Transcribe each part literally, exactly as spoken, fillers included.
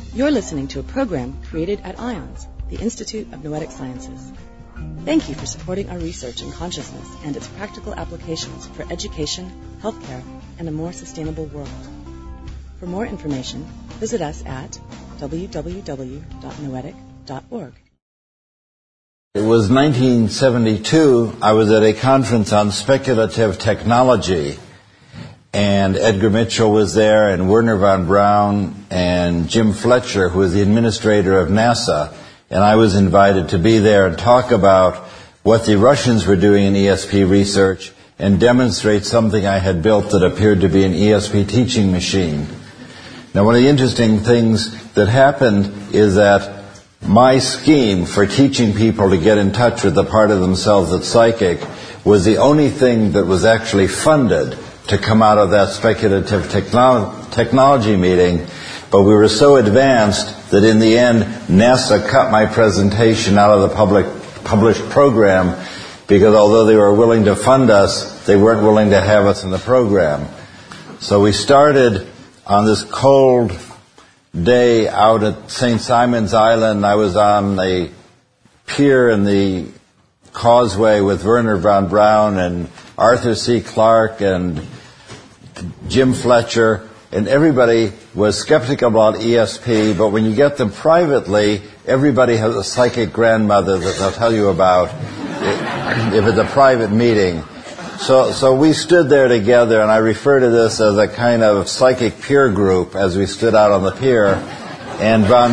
You're listening to a program created at IONS, the Institute of Noetic Sciences. Thank you for supporting our research in consciousness and its practical applications for education, healthcare, and a more sustainable world. For more information, visit us at w w w dot noetic dot org. It was nineteen seventy-two. I was at a conference on speculative technology, and Edgar Mitchell was there, and Wernher von Braun, and Jim Fletcher, who was the administrator of NASA, and I was invited to be there and talk about what the Russians were doing in E S P research and demonstrate something I had built that appeared to be an E S P teaching machine. Now, one of the interesting things that happened is that my scheme for teaching people to get in touch with the part of themselves that's psychic was the only thing that was actually funded to come out of that speculative technolo- technology meeting, but we were so advanced that in the end NASA cut my presentation out of the public published program, because although they were willing to fund us, they weren't willing to have us in the program. So we started on this cold day out at Saint Simon's Island. I was on the pier in the causeway with Wernher von Braun and Arthur C. Clarke and Jim Fletcher, and everybody was skeptical about E S P, but when you get them privately, everybody has a psychic grandmother that they'll tell you about if it's a private meeting. So, so we stood there together, and I refer to this as a kind of psychic peer group as we stood out on the pier, and von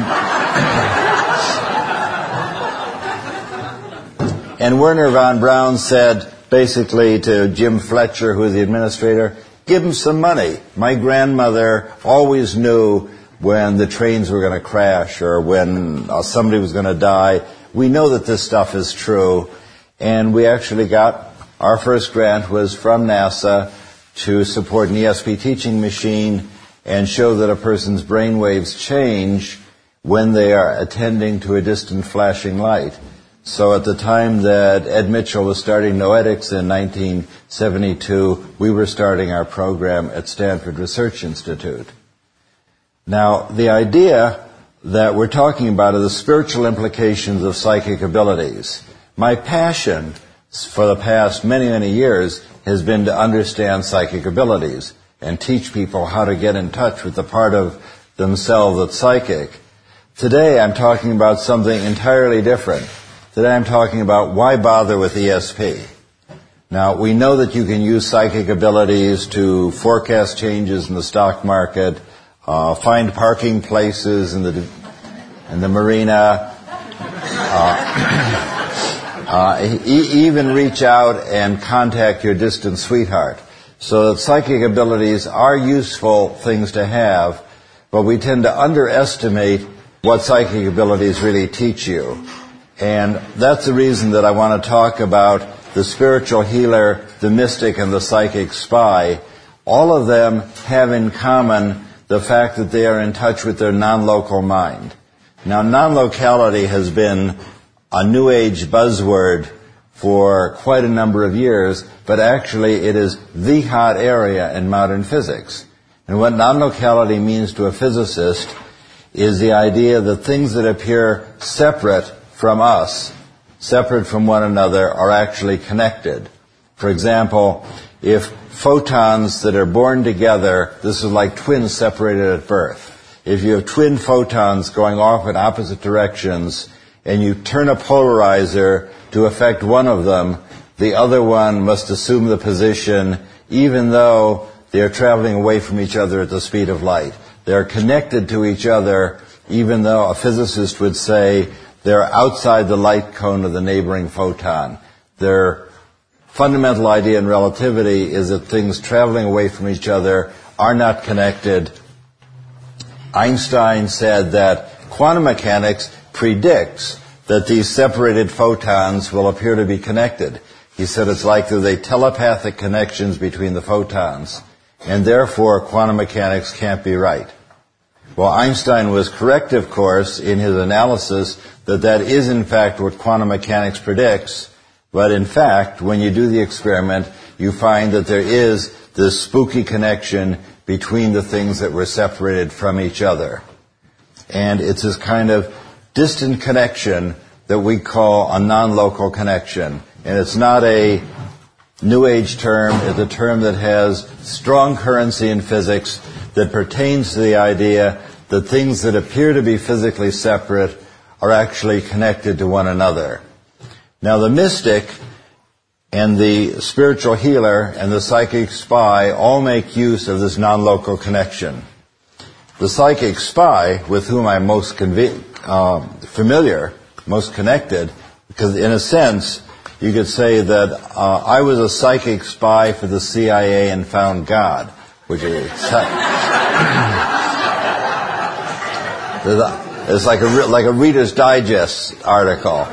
and Wernher von Braun said basically to Jim Fletcher, who was the administrator, give him some money. My grandmother always knew when the trains were going to crash or when uh, somebody was going to die. We know that this stuff is true. And we actually got, our first grant was from NASA to support an E S P teaching machine and show that a person's brain waves change when they are attending to a distant flashing light. So at the time that Ed Mitchell was starting Noetics in nineteen seventy-two, we were starting our program at Stanford Research Institute. Now, the idea that we're talking about are the spiritual implications of psychic abilities. My passion for the past many, many years has been to understand psychic abilities and teach people how to get in touch with the part of themselves that's psychic. Today, I'm talking about something entirely different. Today I'm talking about why bother with E S P. Now, we know that you can use psychic abilities to forecast changes in the stock market, uh, find parking places in the in the marina, uh, uh, e- even reach out and contact your distant sweetheart. So that psychic abilities are useful things to have, but we tend to underestimate what psychic abilities really teach you. And that's the reason that I want to talk about the spiritual healer, the mystic, and the psychic spy. All of them have in common the fact that they are in touch with their non-local mind. Now, non-locality has been a New Age buzzword for quite a number of years, but actually it is the hot area in modern physics. And what non-locality means to a physicist is the idea that things that appear separate from us, separate from one another, are actually connected. For example, if photons that are born together, this is like twins separated at birth. If you have twin photons going off in opposite directions and you turn a polarizer to affect one of them, the other one must assume the position even though they are traveling away from each other at the speed of light. They are connected to each other even though a physicist would say they're outside the light cone of the neighboring photon. Their fundamental idea in relativity is that things traveling away from each other are not connected. Einstein said that quantum mechanics predicts that these separated photons will appear to be connected. He said it's like there's a telepathic connections between the photons, and therefore quantum mechanics can't be right. Well, Einstein was correct, of course, in his analysis that that is in fact what quantum mechanics predicts, but in fact, when you do the experiment, you find that there is this spooky connection between the things that were separated from each other. And it's this kind of distant connection that we call a non-local connection. And it's not a New Age term. It's a term that has strong currency in physics that pertains to the idea that things that appear to be physically separate are actually connected to one another. Now, the mystic and the spiritual healer and the psychic spy all make use of this non-local connection. The psychic spy, with whom I'm most convi- uh, familiar, most connected, because in a sense, you could say that uh, I was a psychic spy for the C I A and found God, which is it's like a like a Reader's Digest article.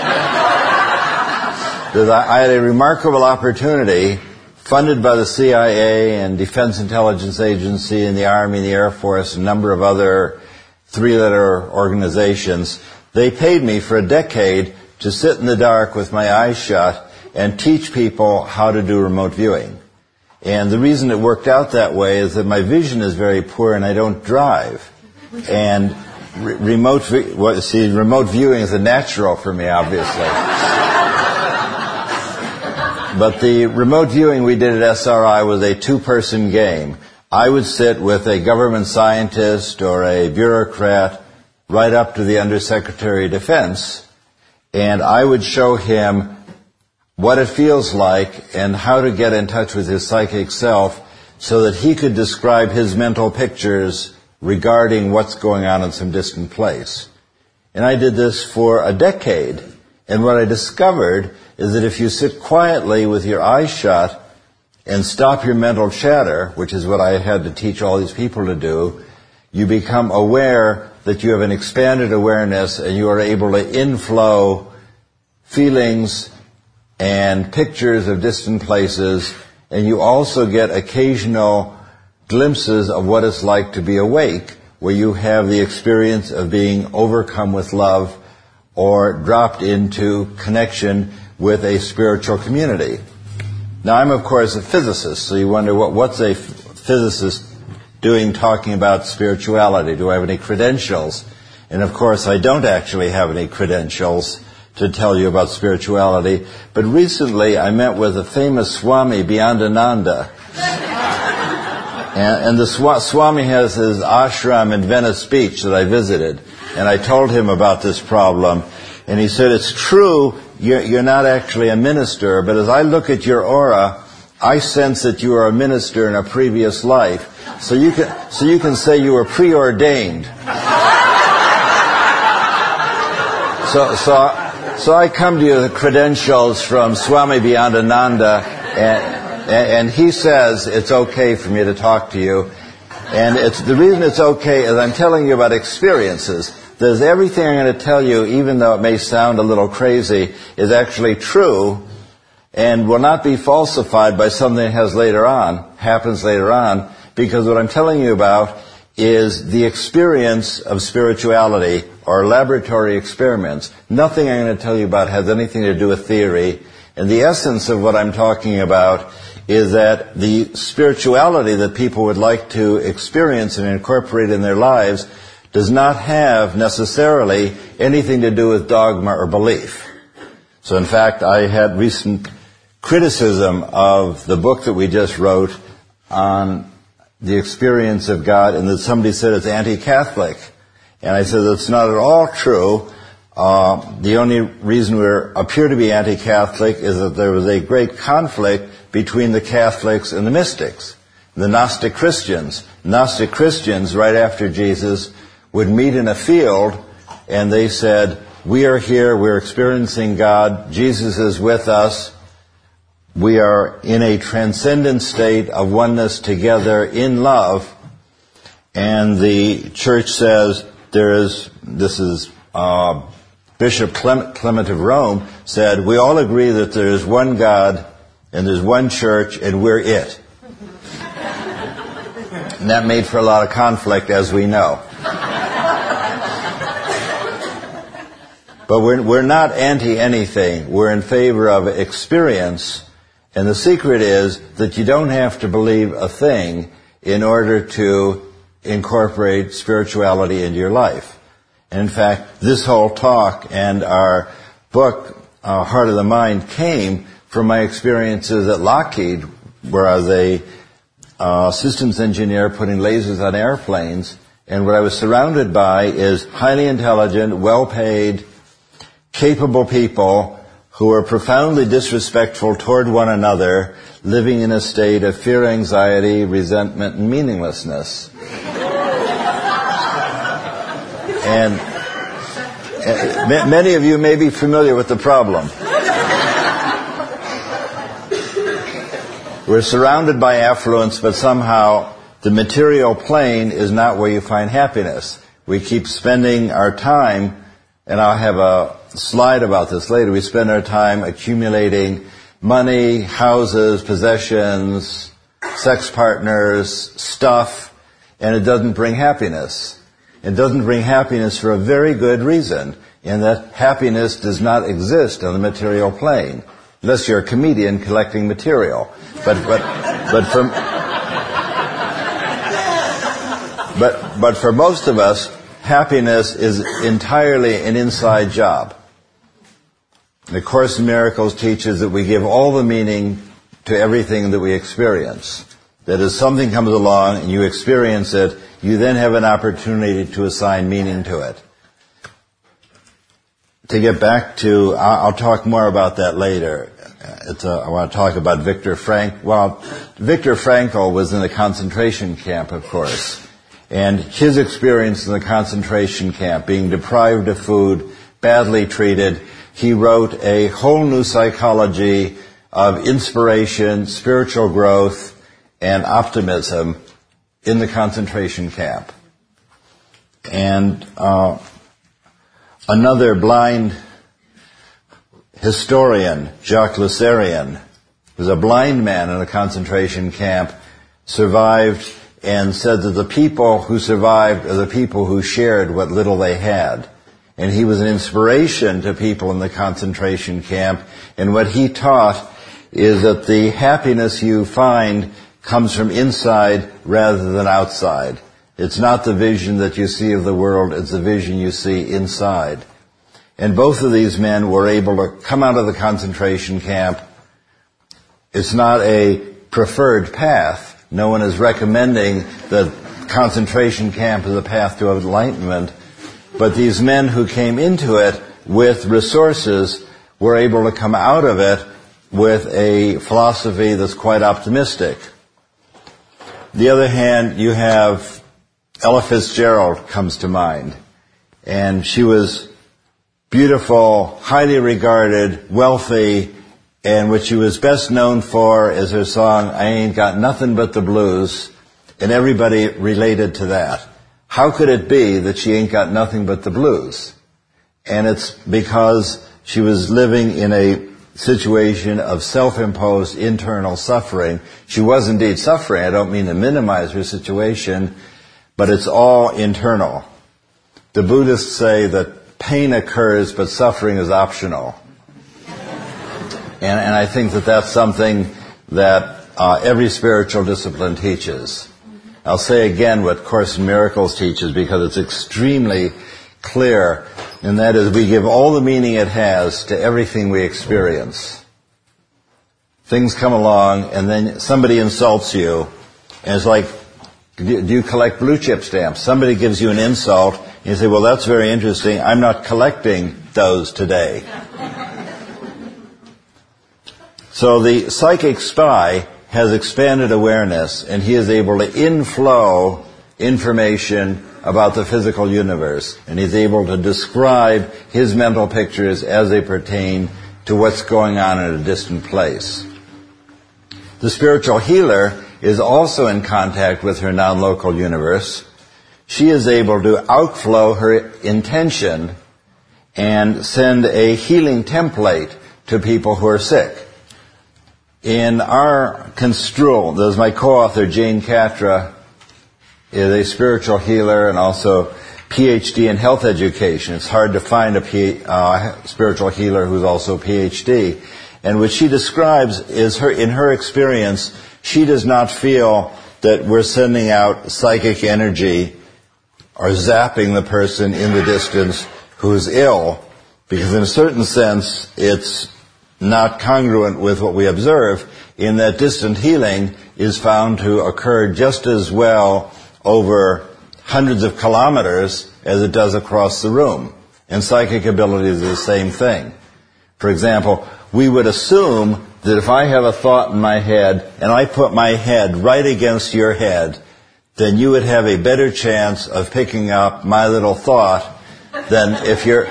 I had a remarkable opportunity, funded by the C I A and Defense Intelligence Agency and the Army and the Air Force, a number of other three-letter organizations. They paid me for a decade to sit in the dark with my eyes shut and teach people how to do remote viewing. And the reason it worked out that way is that my vision is very poor and I don't drive. And re- remote, vi- well, see, remote viewing is a natural for me, obviously. But the remote viewing we did at S R I was a two-person game. I would sit with a government scientist or a bureaucrat right up to the Undersecretary of Defense, and I would show him what it feels like and how to get in touch with his psychic self so that he could describe his mental pictures regarding what's going on in some distant place. And I did this for a decade, and what I discovered is that if you sit quietly with your eyes shut and stop your mental chatter, which is what I had to teach all these people to do, you become aware that you have an expanded awareness and you are able to inflow feelings and pictures of distant places, and you also get occasional glimpses of what it's like to be awake, where you have the experience of being overcome with love or dropped into connection with a spiritual community. Now, I'm, of course, a physicist, so you wonder, what, what's a f- physicist doing talking about spirituality? Do I have any credentials? And, of course, I don't actually have any credentials to tell you about spirituality. But recently, I met with a famous Swami, Beyondananda. and, and the Swa- Swami has his ashram in Venice Beach that I visited. And I told him about this problem. And he said, it's true, you're, you're not actually a minister, but as I look at your aura, I sense that you are a minister in a previous life. So you can, so you can say you were preordained. so, so, so I come to you with the credentials from Swami Beyondananda, and, and he says it's okay for me to talk to you. And it's, the reason it's okay is I'm telling you about experiences. There's everything I'm going to tell you, even though it may sound a little crazy, is actually true and will not be falsified by something that has later on, happens later on, because what I'm telling you about is the experience of spirituality or laboratory experiments. Nothing I'm going to tell you about has anything to do with theory. And the essence of what I'm talking about is that the spirituality that people would like to experience and incorporate in their lives does not have necessarily anything to do with dogma or belief. So in fact, I had recent criticism of the book that we just wrote on the experience of God, and that somebody said it's anti-Catholic. And I said that's not at all true. Uh, the only reason we appear to be anti-Catholic is that there was a great conflict between the Catholics and the mystics, the Gnostic Christians. Gnostic Christians, right after Jesus, would meet in a field, and they said, we are here, we're experiencing God, Jesus is with us, we are in a transcendent state of oneness together in love. And the church says there is, this is uh, Bishop Clement, Clement of Rome said, we all agree that there is one God and there's one church and we're it. And that made for a lot of conflict, as we know. But we're, we're not anti-anything. We're in favor of experience. And the secret is that you don't have to believe a thing in order to incorporate spirituality into your life. And in fact, this whole talk and our book, uh, Heart of the Mind, came from my experiences at Lockheed, where I was a uh, systems engineer putting lasers on airplanes. And what I was surrounded by is highly intelligent, well-paid, capable people who are profoundly disrespectful toward one another, living in a state of fear, anxiety, resentment, and meaninglessness. And uh, many of you may be familiar with the problem. We're surrounded by affluence, but somehow the material plane is not where you find happiness. We keep spending our time, and I'll have a slide about this later, we spend our time accumulating money, houses, possessions, sex partners, stuff, and it doesn't bring happiness. It doesn't bring happiness for a very good reason, in that happiness does not exist on the material plane, unless you're a comedian collecting material. But but but for but but for most of us, happiness is entirely an inside job. The Course in Miracles teaches that we give all the meaning to everything that we experience. That as something comes along and you experience it, you then have an opportunity to assign meaning to it. To get back to, I'll talk more about that later. It's a, I want to talk about Viktor Frankl. Well, Viktor Frankl was in a concentration camp, of course. And his experience in the concentration camp, being deprived of food, badly treated, he wrote a whole new psychology of inspiration, spiritual growth, and optimism in the concentration camp. And uh, another blind historian, Jacques Lasserien, was a blind man in a concentration camp, survived and said that the people who survived are the people who shared what little they had. And he was an inspiration to people in the concentration camp. And what he taught is that the happiness you find comes from inside rather than outside. It's not the vision that you see of the world, it's the vision you see inside. And both of these men were able to come out of the concentration camp. It's not a preferred path. No one is recommending that concentration camp is a path to enlightenment. But these men who came into it with resources were able to come out of it with a philosophy that's quite optimistic. The other hand, you have Ella Fitzgerald comes to mind. And she was beautiful, highly regarded, wealthy, and what she was best known for is her song, I Ain't Got Nothing But the Blues, and everybody related to that. How could it be that she ain't got nothing but the blues? And it's because she was living in a situation of self-imposed internal suffering. She was indeed suffering. I don't mean to minimize her situation, but it's all internal. The Buddhists say that pain occurs, but suffering is optional. And, and I think that that's something that uh, every spiritual discipline teaches. I'll say again what Course in Miracles teaches because it's extremely clear, and that is we give all the meaning it has to everything we experience. Things come along and then somebody insults you, and it's like, do you collect blue chip stamps? Somebody gives you an insult, and you say, well, that's very interesting. I'm not collecting those today. So the psychic spy has expanded awareness, and he is able to inflow information about the physical universe, and he's able to describe his mental pictures as they pertain to what's going on in a distant place. The spiritual healer is also in contact with her non-local universe. She is able to outflow her intention and send a healing template to people who are sick. In our construal, there's my co-author Jane Katra, is a spiritual healer and also P H D in health education. It's hard to find a P, uh, spiritual healer who's also P H D. And what she describes is her, in her experience, she does not feel that we're sending out psychic energy or zapping the person in the distance who's ill, because in a certain sense it's not congruent with what we observe, in that distant healing is found to occur just as well over hundreds of kilometers as it does across the room. And psychic abilities is the same thing. For example, we would assume that if I have a thought in my head and I put my head right against your head, then you would have a better chance of picking up my little thought than if you're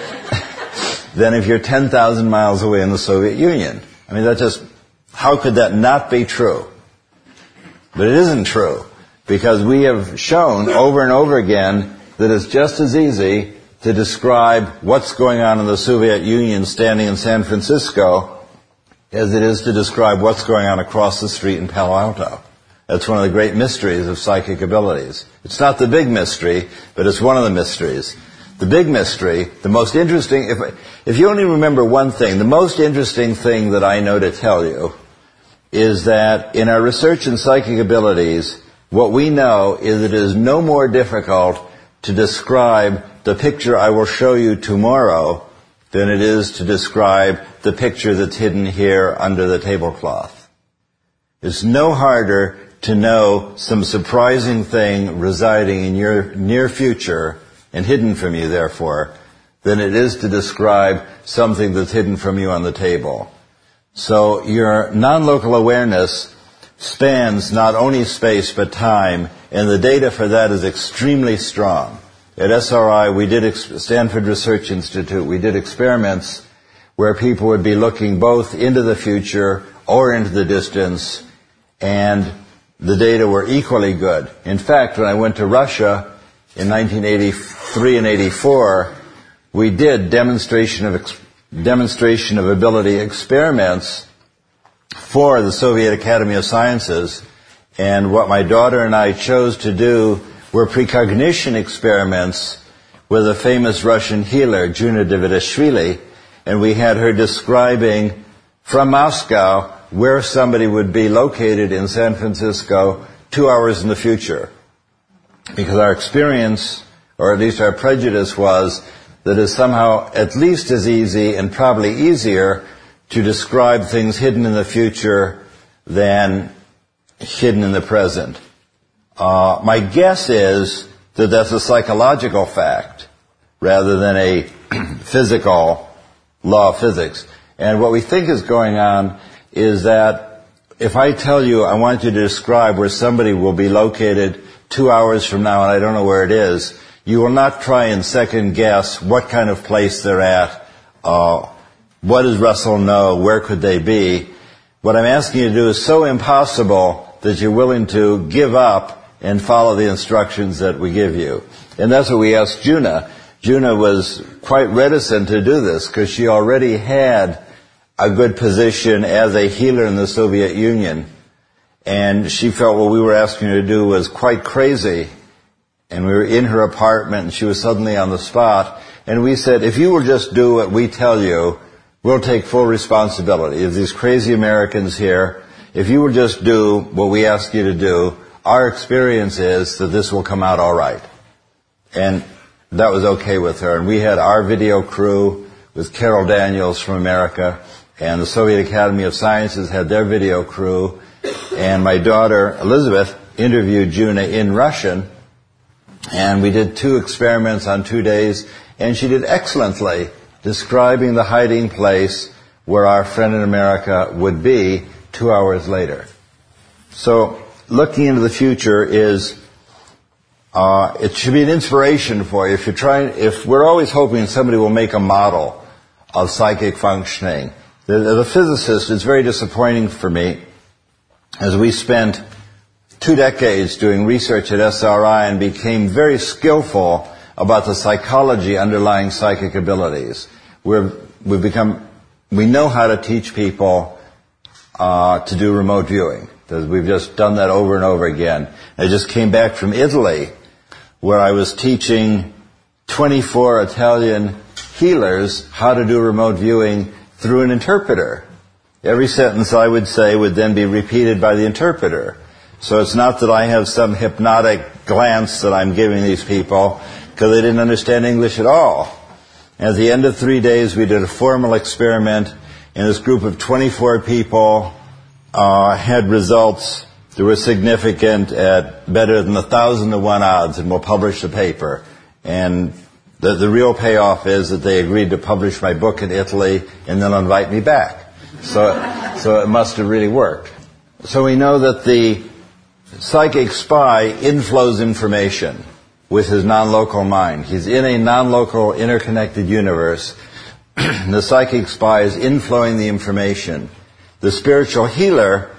than if you're ten thousand miles away in the Soviet Union. I mean, that just, how could that not be true? But it isn't true, because we have shown over and over again that it's just as easy to describe what's going on in the Soviet Union standing in San Francisco as it is to describe what's going on across the street in Palo Alto. That's one of the great mysteries of psychic abilities. It's not the big mystery, but it's one of the mysteries. The big mystery, the most interesting, if, if you only remember one thing, the most interesting thing that I know to tell you is that in our research in psychic abilities, what we know is that it is no more difficult to describe the picture I will show you tomorrow than it is to describe the picture that's hidden here under the tablecloth. It's no harder to know some surprising thing residing in your near future and hidden from you, therefore, than it is to describe something that's hidden from you on the table. So your non-local awareness spans not only space but time, and the data for that is extremely strong. At S R I, we did, Stanford Research Institute, we did experiments where people would be looking both into the future or into the distance, and the data were equally good. In fact, when I went to Russia in nineteen eighty-three and eighty-four, we did demonstration of ex- demonstration of ability experiments for the Soviet Academy of Sciences, and what my daughter and I chose to do were precognition experiments with a famous Russian healer, Juna Davidashvili, and we had her describing from Moscow where somebody would be located in San Francisco two hours in the future. Because our experience, or at least our prejudice, was that it's somehow at least as easy and probably easier to describe things hidden in the future than hidden in the present. Uh, my guess is that that's a psychological fact rather than a physical law of physics. And what we think is going on is that if I tell you I want you to describe where somebody will be located two hours from now and I don't know where it is, you will not try and second guess what kind of place they're at, uh, what does Russell know, where could they be. What I'm asking you to do is so impossible that you're willing to give up and follow the instructions that we give you. And that's what we asked Juna. Juna was quite reticent to do this because she already had a good position as a healer in the Soviet Union. And she felt what we were asking her to do was quite crazy. And we were in her apartment and she was suddenly on the spot. And we said, if you will just do what we tell you, we'll take full responsibility. If these crazy Americans here, if you will just do what we ask you to do, our experience is that this will come out all right. And that was okay with her. And we had our video crew with Carol Daniels from America, and the Soviet Academy of Sciences had their video crew, and my daughter Elizabeth interviewed Juna in Russian, and we did two experiments on two days, and she did excellently describing the hiding place where our friend in America would be two hours later. So looking into the future is, uh, it should be an inspiration for you. If you're trying, if we're always hoping somebody will make a model of psychic functioning. As a physicist, it's very disappointing for me, as we spent two decades doing research at S R I and became very skillful about the psychology underlying psychic abilities. We're, we've become, we know how to teach people uh, to do remote viewing. We've just done that over and over again. I just came back from Italy, where I was teaching twenty-four Italian healers how to do remote viewing through an interpreter. Every sentence I would say would then be repeated by the interpreter. So it's not that I have some hypnotic glance that I'm giving these people, because they didn't understand English at all. At the end of three days, we did a formal experiment, and this group of twenty-four people uh, had results that were significant at better than a thousand to one odds, and we'll publish the paper. And the, the real payoff is that they agreed to publish my book in Italy and then invite me back. So, so it must have really worked. So we know that the psychic spy inflows information with his non-local mind. He's in a non-local, interconnected universe. The psychic spy is inflowing the information. The spiritual healer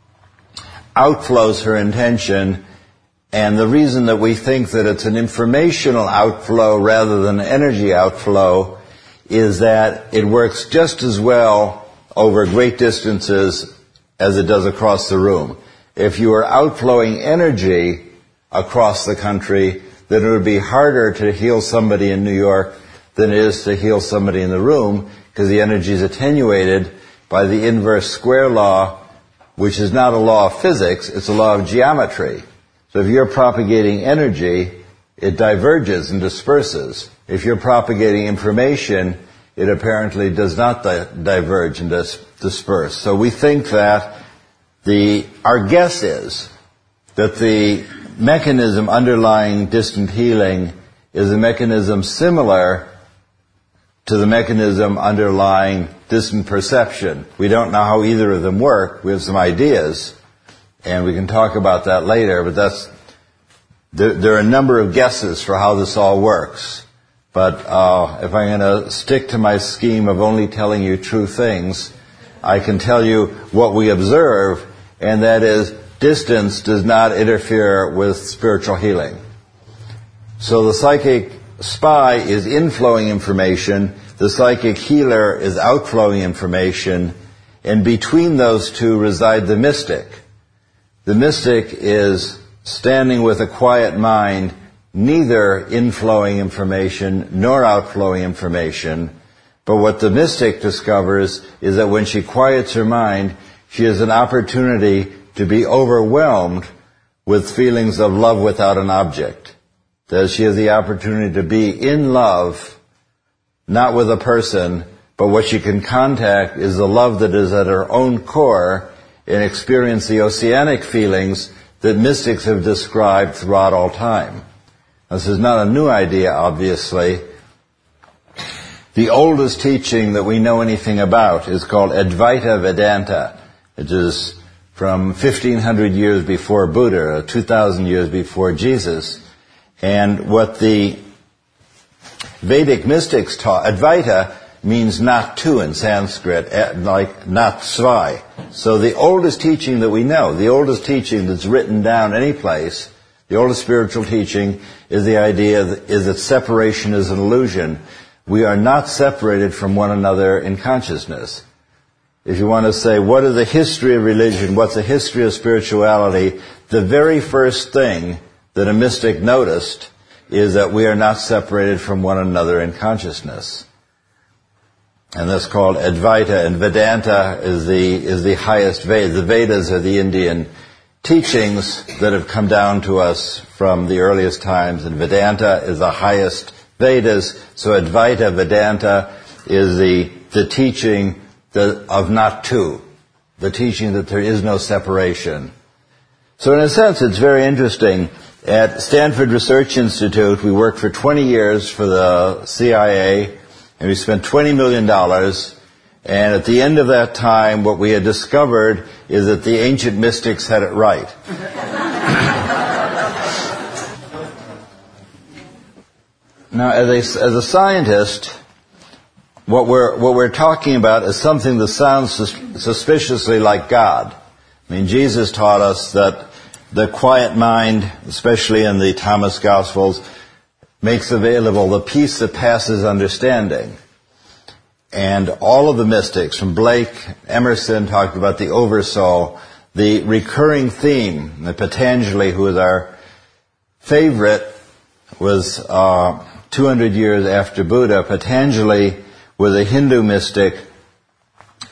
outflows her intention, and the reason that we think that it's an informational outflow rather than an energy outflow is that it works just as well over great distances as it does across the room. If you are outflowing energy across the country, then it would be harder to heal somebody in New York than it is to heal somebody in the room, because the energy is attenuated by the inverse square law, which is not a law of physics, it's a law of geometry. So if you're propagating energy, it diverges and disperses. If you're propagating information, it apparently does not di- diverge and dis- disperse. So we think that the, our guess is that the mechanism underlying distant healing is a mechanism similar to the mechanism underlying distant perception. We don't know how either of them work. We have some ideas, and we can talk about that later, but that's, there, there are a number of guesses for how this all works. But uh, if I'm going to stick to my scheme of only telling you true things, I can tell you what we observe, and that is distance does not interfere with spiritual healing. So the psychic spy is inflowing information, the psychic healer is outflowing information, and between those two reside the mystic. The mystic is standing with a quiet mind, neither inflowing information nor outflowing information, but what the mystic discovers is that when she quiets her mind, she has an opportunity to be overwhelmed with feelings of love without an object. That she has the opportunity to be in love, not with a person, but what she can contact is the love that is at her own core and experience the oceanic feelings that mystics have described throughout all time. This is not a new idea, obviously. The oldest teaching that we know anything about is called Advaita Vedanta. It is from fifteen hundred years before Buddha, two thousand years before Jesus. And what the Vedic mystics taught, Advaita means not two in Sanskrit, like not svai. So the oldest teaching that we know, the oldest teaching that's written down any place, the oldest spiritual teaching is the idea that, is that separation is an illusion. We are not separated from one another in consciousness. If you want to say, what is the history of religion, what's the history of spirituality, the very first thing that a mystic noticed is that we are not separated from one another in consciousness. And that's called Advaita, and Vedanta is the is the highest Veda. The Vedas are the Indian teachings that have come down to us from the earliest times, and Vedanta is the highest Vedas. So Advaita Vedanta is the the teaching that, of not two, the teaching that there is no separation. So in a sense, it's very interesting. At Stanford Research Institute, we worked for twenty years for the C I A, and we spent twenty million dollars. And at the end of that time, what we had discovered is that the ancient mystics had it right. Now, as a, as a scientist, what we're what we're talking about is something that sounds sus- suspiciously like God. I mean, Jesus taught us that the quiet mind, especially in the Thomas Gospels, makes available the peace that passes understanding. And all of the mystics, from Blake, Emerson, talked about the oversoul. The recurring theme, the Patanjali, who is our favorite, was uh, two hundred years after Buddha. Patanjali was a Hindu mystic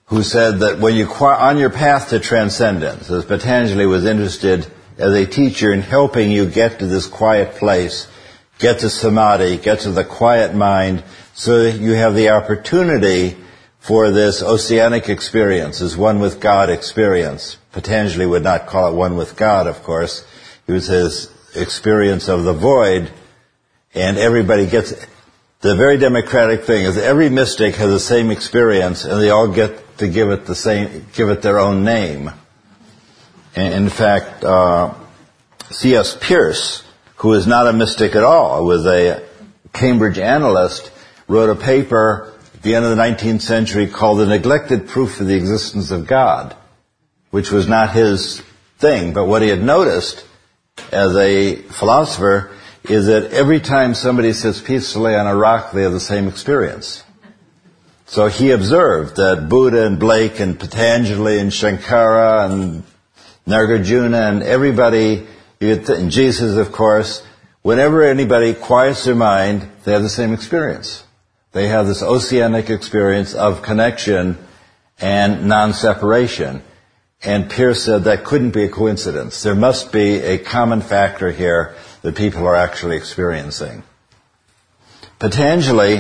who said that when you on your path to transcendence, as Patanjali was interested as a teacher in helping you get to this quiet place, get to samadhi, get to the quiet mind, so that you have the opportunity for this oceanic experience, this one with God experience. Patanjali would not call it one with God, of course. It was his experience of the void, and everybody gets it. The very democratic thing is every mystic has the same experience, and they all get to give it the same, give it their own name. And in fact, uh, C S Peirce, who is not a mystic at all, was a Cambridge analyst, wrote a paper at the end of the nineteenth century called The Neglected Proof of the Existence of God, which was not his thing, but what he had noticed as a philosopher is that every time somebody sits peacefully on a rock, they have the same experience. So he observed that Buddha and Blake and Patanjali and Shankara and Nagarjuna and everybody, and Jesus, of course, whenever anybody quiets their mind, they have the same experience. They have this oceanic experience of connection and non-separation. And Peirce said that couldn't be a coincidence. There must be a common factor here that people are actually experiencing. Patanjali,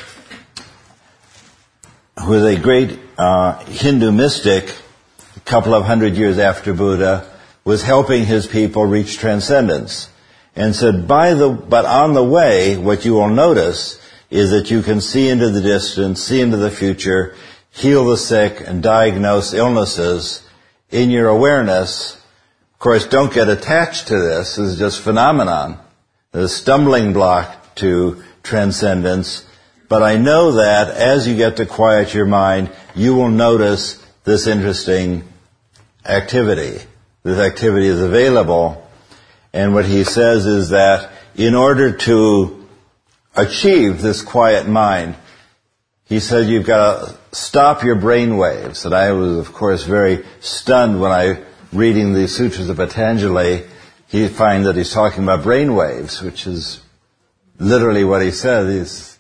who was a great uh, Hindu mystic, a couple of hundred years after Buddha, was helping his people reach transcendence. And said, by the, but on the way, what you will notice is that you can see into the distance, see into the future, heal the sick, and diagnose illnesses in your awareness. Of course, don't get attached to this. This is just phenomenon. The stumbling block to transcendence. But I know that as you get to quiet your mind, you will notice this interesting activity. This activity is available. And what he says is that in order to achieve this quiet mind, he said you've got to stop your brain waves. And I was, of course, very stunned when I, reading the Sutras of Patanjali, he find that he's talking about brain waves, which is literally what he says.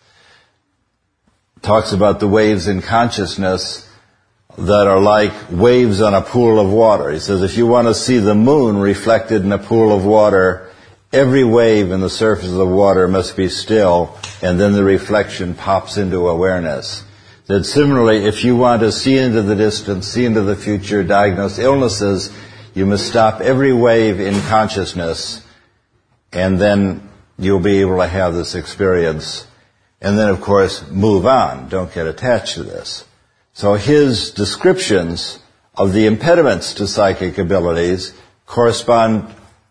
He talks about the waves in consciousness that are like waves on a pool of water. He says if you want to see the moon reflected in a pool of water, every wave in the surface of the water must be still, and then the reflection pops into awareness. That similarly, if you want to see into the distance, see into the future, diagnose illnesses, you must stop every wave in consciousness, and then you'll be able to have this experience. And then, of course, move on. Don't get attached to this. So his descriptions of the impediments to psychic abilities correspond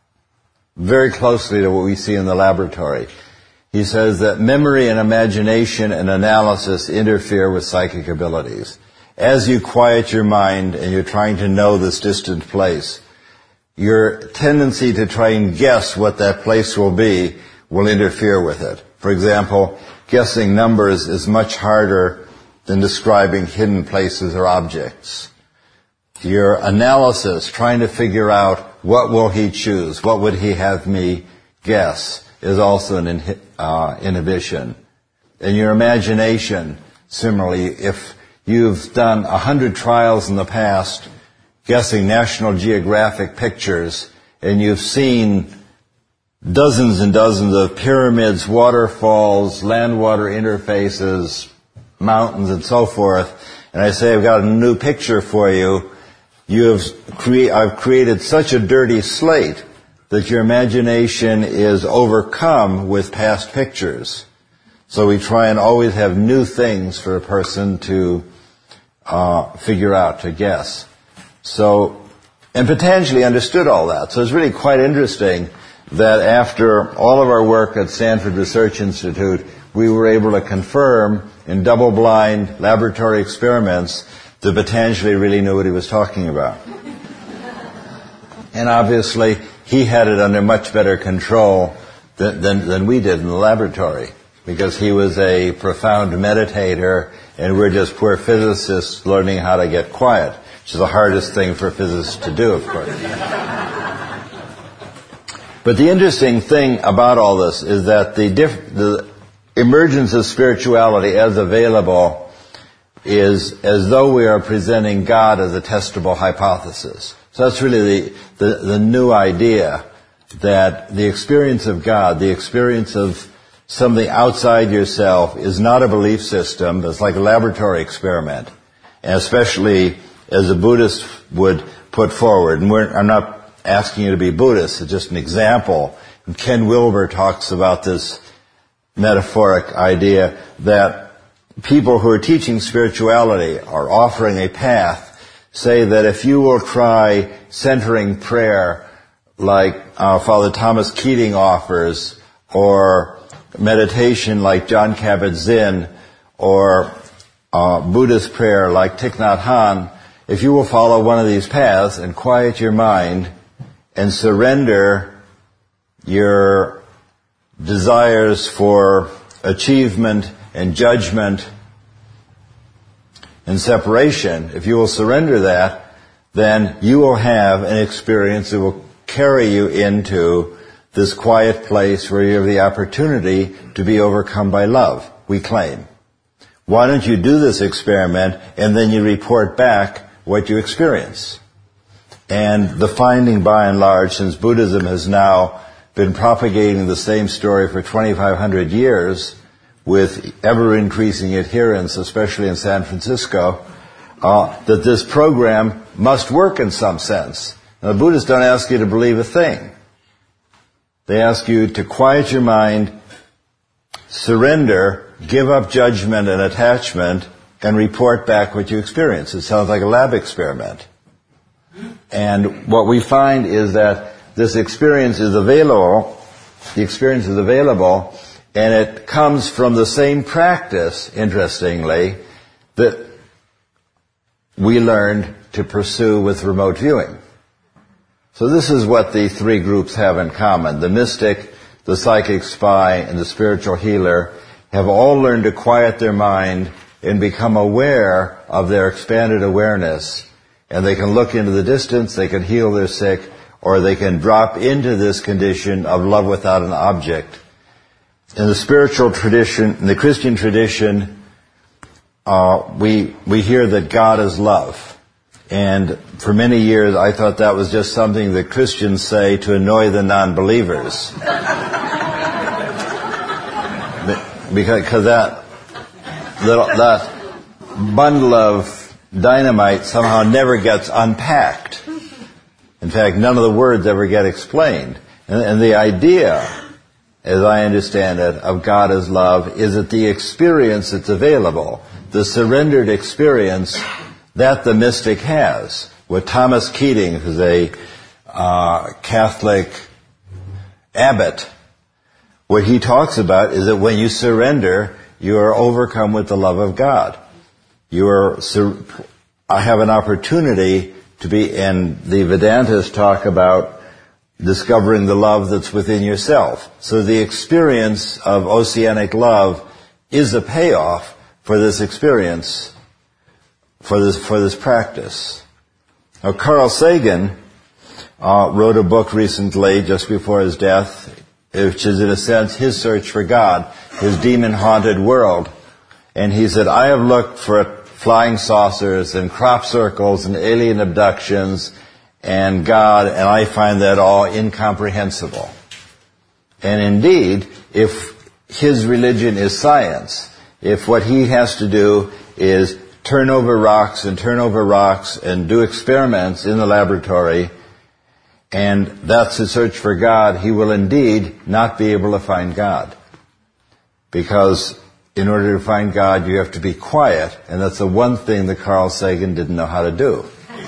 very closely to what we see in the laboratory. He says that memory and imagination and analysis interfere with psychic abilities. As you quiet your mind and you're trying to know this distant place, your tendency to try and guess what that place will be will interfere with it. For example, guessing numbers is much harder than describing hidden places or objects. Your analysis, trying to figure out what will he choose, what would he have me guess, is also an in, uh, inhibition. And your imagination, similarly, if you've done a hundred trials in the past guessing National Geographic pictures, and you've seen dozens and dozens of pyramids, waterfalls, land-water interfaces, mountains, and so forth, and I say, I've got a new picture for you, you have crea- I've created such a dirty slate that your imagination is overcome with past pictures. So we try and always have new things for a person to uh, figure out, to guess. So, and Patanjali understood all that. So it's really quite interesting that after all of our work at Stanford Research Institute, we were able to confirm in double-blind laboratory experiments that Patanjali really knew what he was talking about. And obviously, he had it under much better control than, than, than we did in the laboratory, because he was a profound meditator, and we're just poor physicists learning how to get quiet, which is the hardest thing for physicists to do, of course. But the interesting thing about all this is that the, diff- the emergence of spirituality as available is as though we are presenting God as a testable hypothesis. So that's really the, the, the new idea, that the experience of God, the experience of something outside yourself, is not a belief system. It's like a laboratory experiment, and especially as a Buddhist would put forward. And we're, I'm not asking you to be Buddhist, it's just an example. And Ken Wilber talks about this metaphoric idea that people who are teaching spirituality are offering a path, say that if you will try centering prayer like uh, Father Thomas Keating offers, or meditation like Jon Kabat-Zinn, or uh, Buddhist prayer like Thich Nhat Hanh, if you will follow one of these paths and quiet your mind and surrender your desires for achievement and judgment and separation, if you will surrender that, then you will have an experience that will carry you into this quiet place where you have the opportunity to be overcome by love, we claim. Why don't you do this experiment and then you report back what you experience? And the finding by and large, since Buddhism has now been propagating the same story for twenty-five hundred years with ever-increasing adherence, especially in San Francisco, uh, that this program must work in some sense. Now, the Buddhists don't ask you to believe a thing. They ask you to quiet your mind, surrender, give up judgment and attachment, and report back what you experience. It sounds like a lab experiment. And what we find is that this experience is available, the experience is available, and it comes from the same practice, interestingly, that we learned to pursue with remote viewing. So this is what the three groups have in common. The mystic, the psychic spy, and the spiritual healer have all learned to quiet their mind and become aware of their expanded awareness. And they can look into the distance, they can heal their sick, or they can drop into this condition of love without an object. In the spiritual tradition, in the Christian tradition, uh, we we hear that God is love. And for many years, I thought that was just something that Christians say to annoy the non-believers. because cause that, little, that bundle of dynamite somehow never gets unpacked. In fact, none of the words ever get explained. And, and the idea, as I understand it, of God as love is that the experience that's available, the surrendered experience that the mystic has. What Thomas Keating, who's a uh, Catholic abbot, what he talks about is that when you surrender, you are overcome with the love of God. You are, sur- I have an opportunity to be, and the Vedantas talk about discovering the love that's within yourself. So the experience of oceanic love is a payoff for this experience, for this for this practice. Now, Carl Sagan uh, wrote a book recently, just before his death, which is in a sense his search for God, his demon-haunted world. And he said, I have looked for flying saucers and crop circles and alien abductions and God, and I find that all incomprehensible. And indeed, if his religion is science, if what he has to do is turn over rocks and turn over rocks and do experiments in the laboratory, and that's his search for God, he will indeed not be able to find God. Because in order to find God, you have to be quiet, and that's the one thing that Carl Sagan didn't know how to do.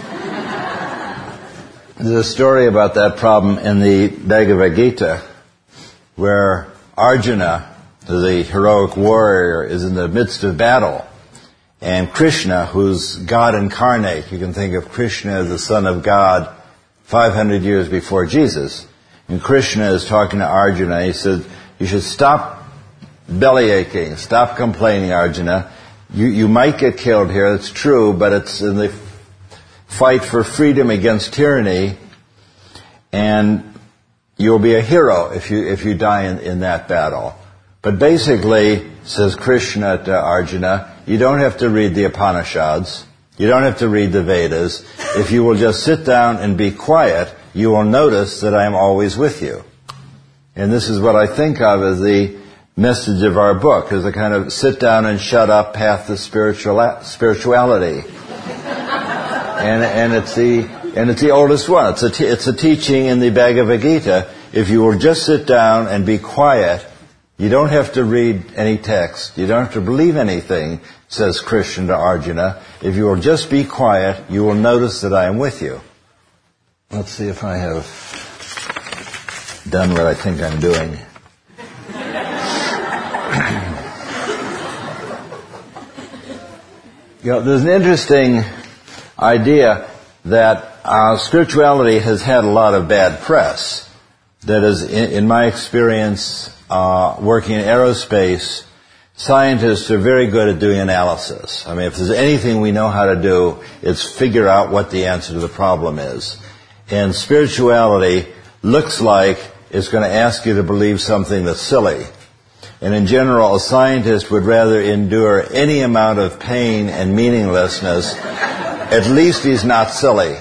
There's a story about that problem in the Bhagavad Gita, where Arjuna, the heroic warrior, is in the midst of battle. And Krishna, who's God incarnate, you can think of Krishna as the Son of God five hundred years before Jesus. And Krishna is talking to Arjuna. He said, you should stop belly aching, stop complaining, Arjuna. You, you might get killed here, it's true, but it's in the fight for freedom against tyranny, and you'll be a hero if you if you die in, in that battle. But basically, says Krishna to Arjuna, you don't have to read the Upanishads. You don't have to read the Vedas. If you will just sit down and be quiet, you will notice that I am always with you. And this is what I think of as the message of our book, as a kind of sit down and shut up path to spiritual spirituality. and and it's the and it's the oldest one. It's a t- it's a teaching in the Bhagavad Gita. If you will just sit down and be quiet, you don't have to read any text. You don't have to believe anything, says Krishna to Arjuna. If you will just be quiet, you will notice that I am with you. Let's see if I have done what I think I'm doing. You know, there's an interesting idea that uh, spirituality has had a lot of bad press. That is, in, in my experience, uh, working in aerospace, scientists are very good at doing analysis. I mean, if there's anything we know how to do, it's figure out what the answer to the problem is. And spirituality looks like it's going to ask you to believe something that's silly. And in general, a scientist would rather endure any amount of pain and meaninglessness. At least he's not silly.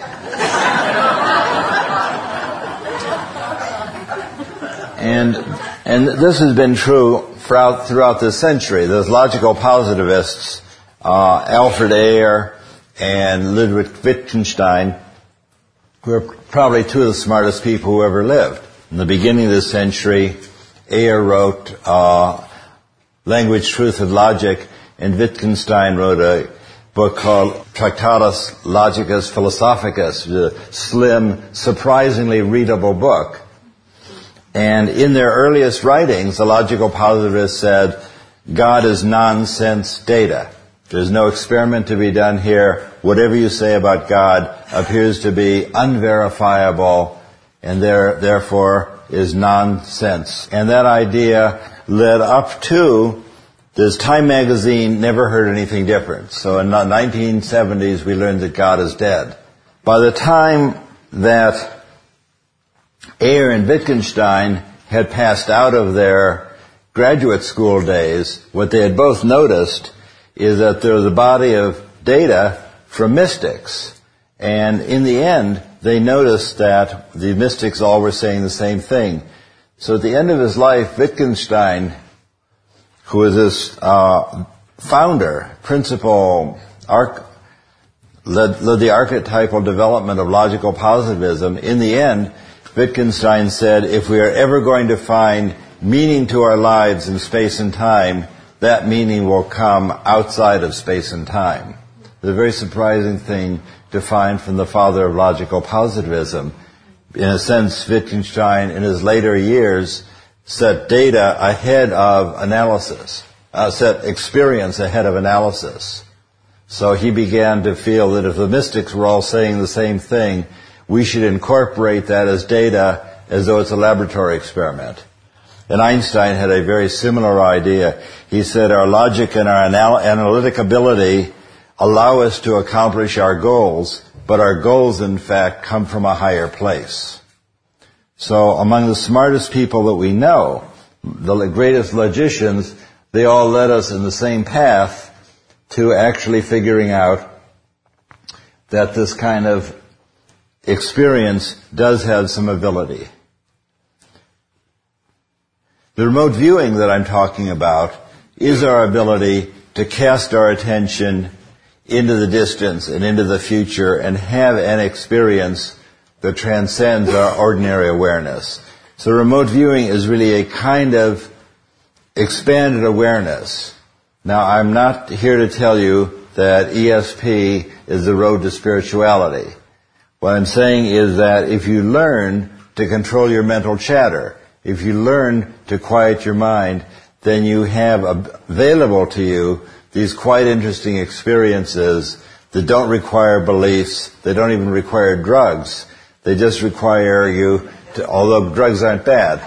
And and this has been true throughout, throughout this century. Those logical positivists, uh, Alfred Ayer and Ludwig Wittgenstein, who are probably two of the smartest people who ever lived. In the beginning of this century, Ayer wrote uh, Language, Truth, and Logic, and Wittgenstein wrote a book called Tractatus Logicus Philosophicus, a slim, surprisingly readable book. And in their earliest writings, the logical positivists said, God is nonsense data. There's no experiment to be done here. Whatever you say about God appears to be unverifiable and there, therefore is nonsense. And that idea led up to this Time magazine never heard anything different. So in the nineteen seventies, we learned that God is dead. By the time that Ayer and Wittgenstein had passed out of their graduate school days, what they had both noticed is that there was a body of data from mystics. And in the end, they noticed that the mystics all were saying the same thing. So at the end of his life, Wittgenstein, who was this uh, founder, principal, arch, led, led the archetypal development of logical positivism, in the end, Wittgenstein said, if we are ever going to find meaning to our lives in space and time, that meaning will come outside of space and time. It's a very surprising thing to find from the father of logical positivism. In a sense, Wittgenstein, in his later years, set data ahead of analysis, uh, set experience ahead of analysis. So he began to feel that if the mystics were all saying the same thing, we should incorporate that as data as though it's a laboratory experiment. And Einstein had a very similar idea. He said our logic and our anal- analytic ability allow us to accomplish our goals, but our goals, in fact, come from a higher place. So among the smartest people that we know, the greatest logicians, they all led us in the same path to actually figuring out that this kind of experience does have some ability. The remote viewing that I'm talking about is our ability to cast our attention into the distance and into the future and have an experience that transcends our ordinary awareness. So remote viewing is really a kind of expanded awareness. Now, I'm not here to tell you that E S P is the road to spirituality. What I'm saying is that if you learn to control your mental chatter, if you learn to quiet your mind, then you have available to you these quite interesting experiences that don't require beliefs, they don't even require drugs. They just require you to, although drugs aren't bad,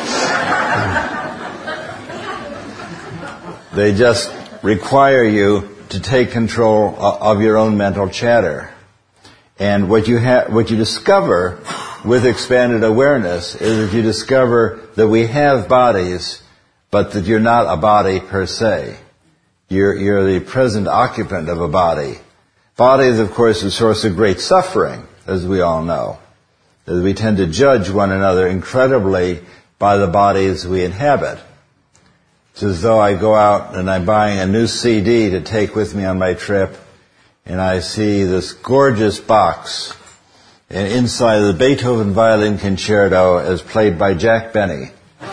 they just require you to take control of your own mental chatter. And what you ha- what you discover with expanded awareness is that you discover that we have bodies, but that you're not a body per se. You're, you're the present occupant of a body. Body is, of course, a source of great suffering, as we all know. As we tend to judge one another incredibly by the bodies we inhabit. It's as though I go out and I'm buying a new C D to take with me on my trip, and I see this gorgeous box, and inside the Beethoven Violin Concerto as played by Jack Benny.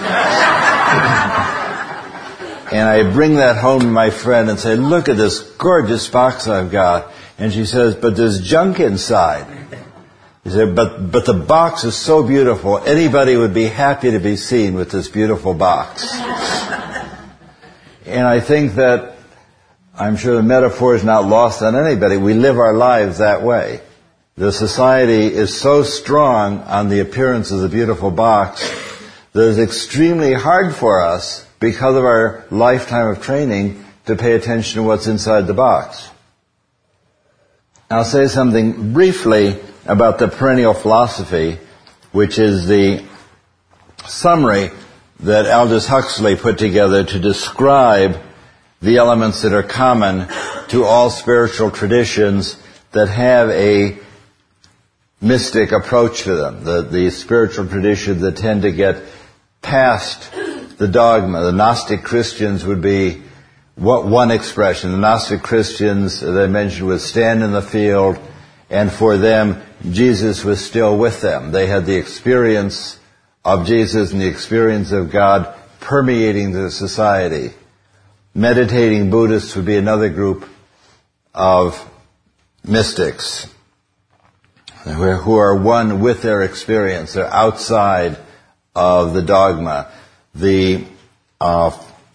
And I bring that home to my friend and say, look at this gorgeous box I've got. And she says, but there's junk inside. He said, but, but the box is so beautiful, anybody would be happy to be seen with this beautiful box. And I think that, I'm sure the metaphor is not lost on anybody. We live our lives that way. The society is so strong on the appearance of the beautiful box that it's extremely hard for us, because of our lifetime of training, to pay attention to what's inside the box. I'll say something briefly about the perennial philosophy, which is the summary that Aldous Huxley put together to describe the elements that are common to all spiritual traditions that have a mystic approach to them. The, the spiritual traditions that tend to get past the dogma. The Gnostic Christians would be what one expression. The Gnostic Christians, as I mentioned, would stand in the field, and for them, Jesus was still with them. They had the experience of Jesus and the experience of God permeating the society. Meditating Buddhists would be another group of mystics who are one with their experience. They're outside of the dogma. The uh,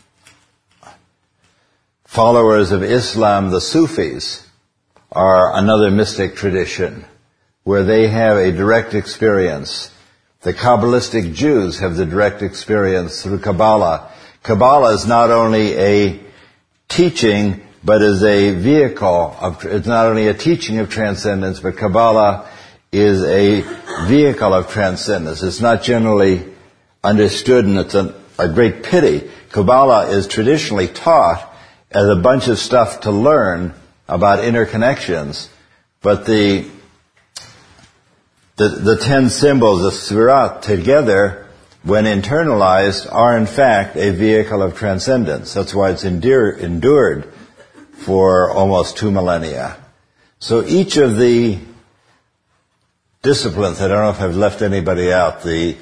followers of Islam, the Sufis, are another mystic tradition where they have a direct experience. The Kabbalistic Jews have the direct experience through Kabbalah. Kabbalah is not only a teaching, but is a vehicle of, it's not only a teaching of transcendence, but Kabbalah is a vehicle of transcendence. It's not generally understood, and it's a, a great pity. Kabbalah is traditionally taught as a bunch of stuff to learn about interconnections, but the the, the ten symbols of Sfirat together, when internalized, are in fact a vehicle of transcendence. That's why it's endure, endured for almost two millennia. So each of the disciplines, I don't know if I've left anybody out, the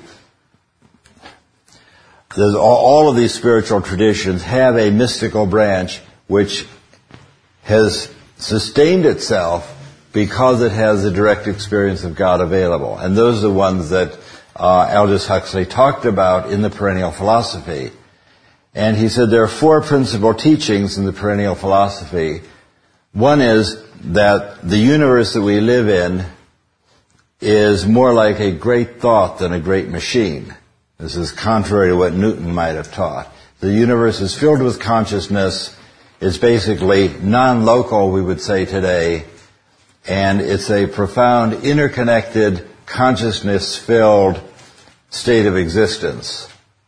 There's all, all of these spiritual traditions have a mystical branch which has sustained itself because it has the direct experience of God available. And those are the ones that uh, Aldous Huxley talked about in the perennial philosophy. And he said there are four principal teachings in the perennial philosophy. One is that the universe that we live in is more like a great thought than a great machine. This is contrary to what Newton might have taught. The universe is filled with consciousness. It's basically non-local, we would say today, and it's a profound, interconnected, consciousness-filled state of existence.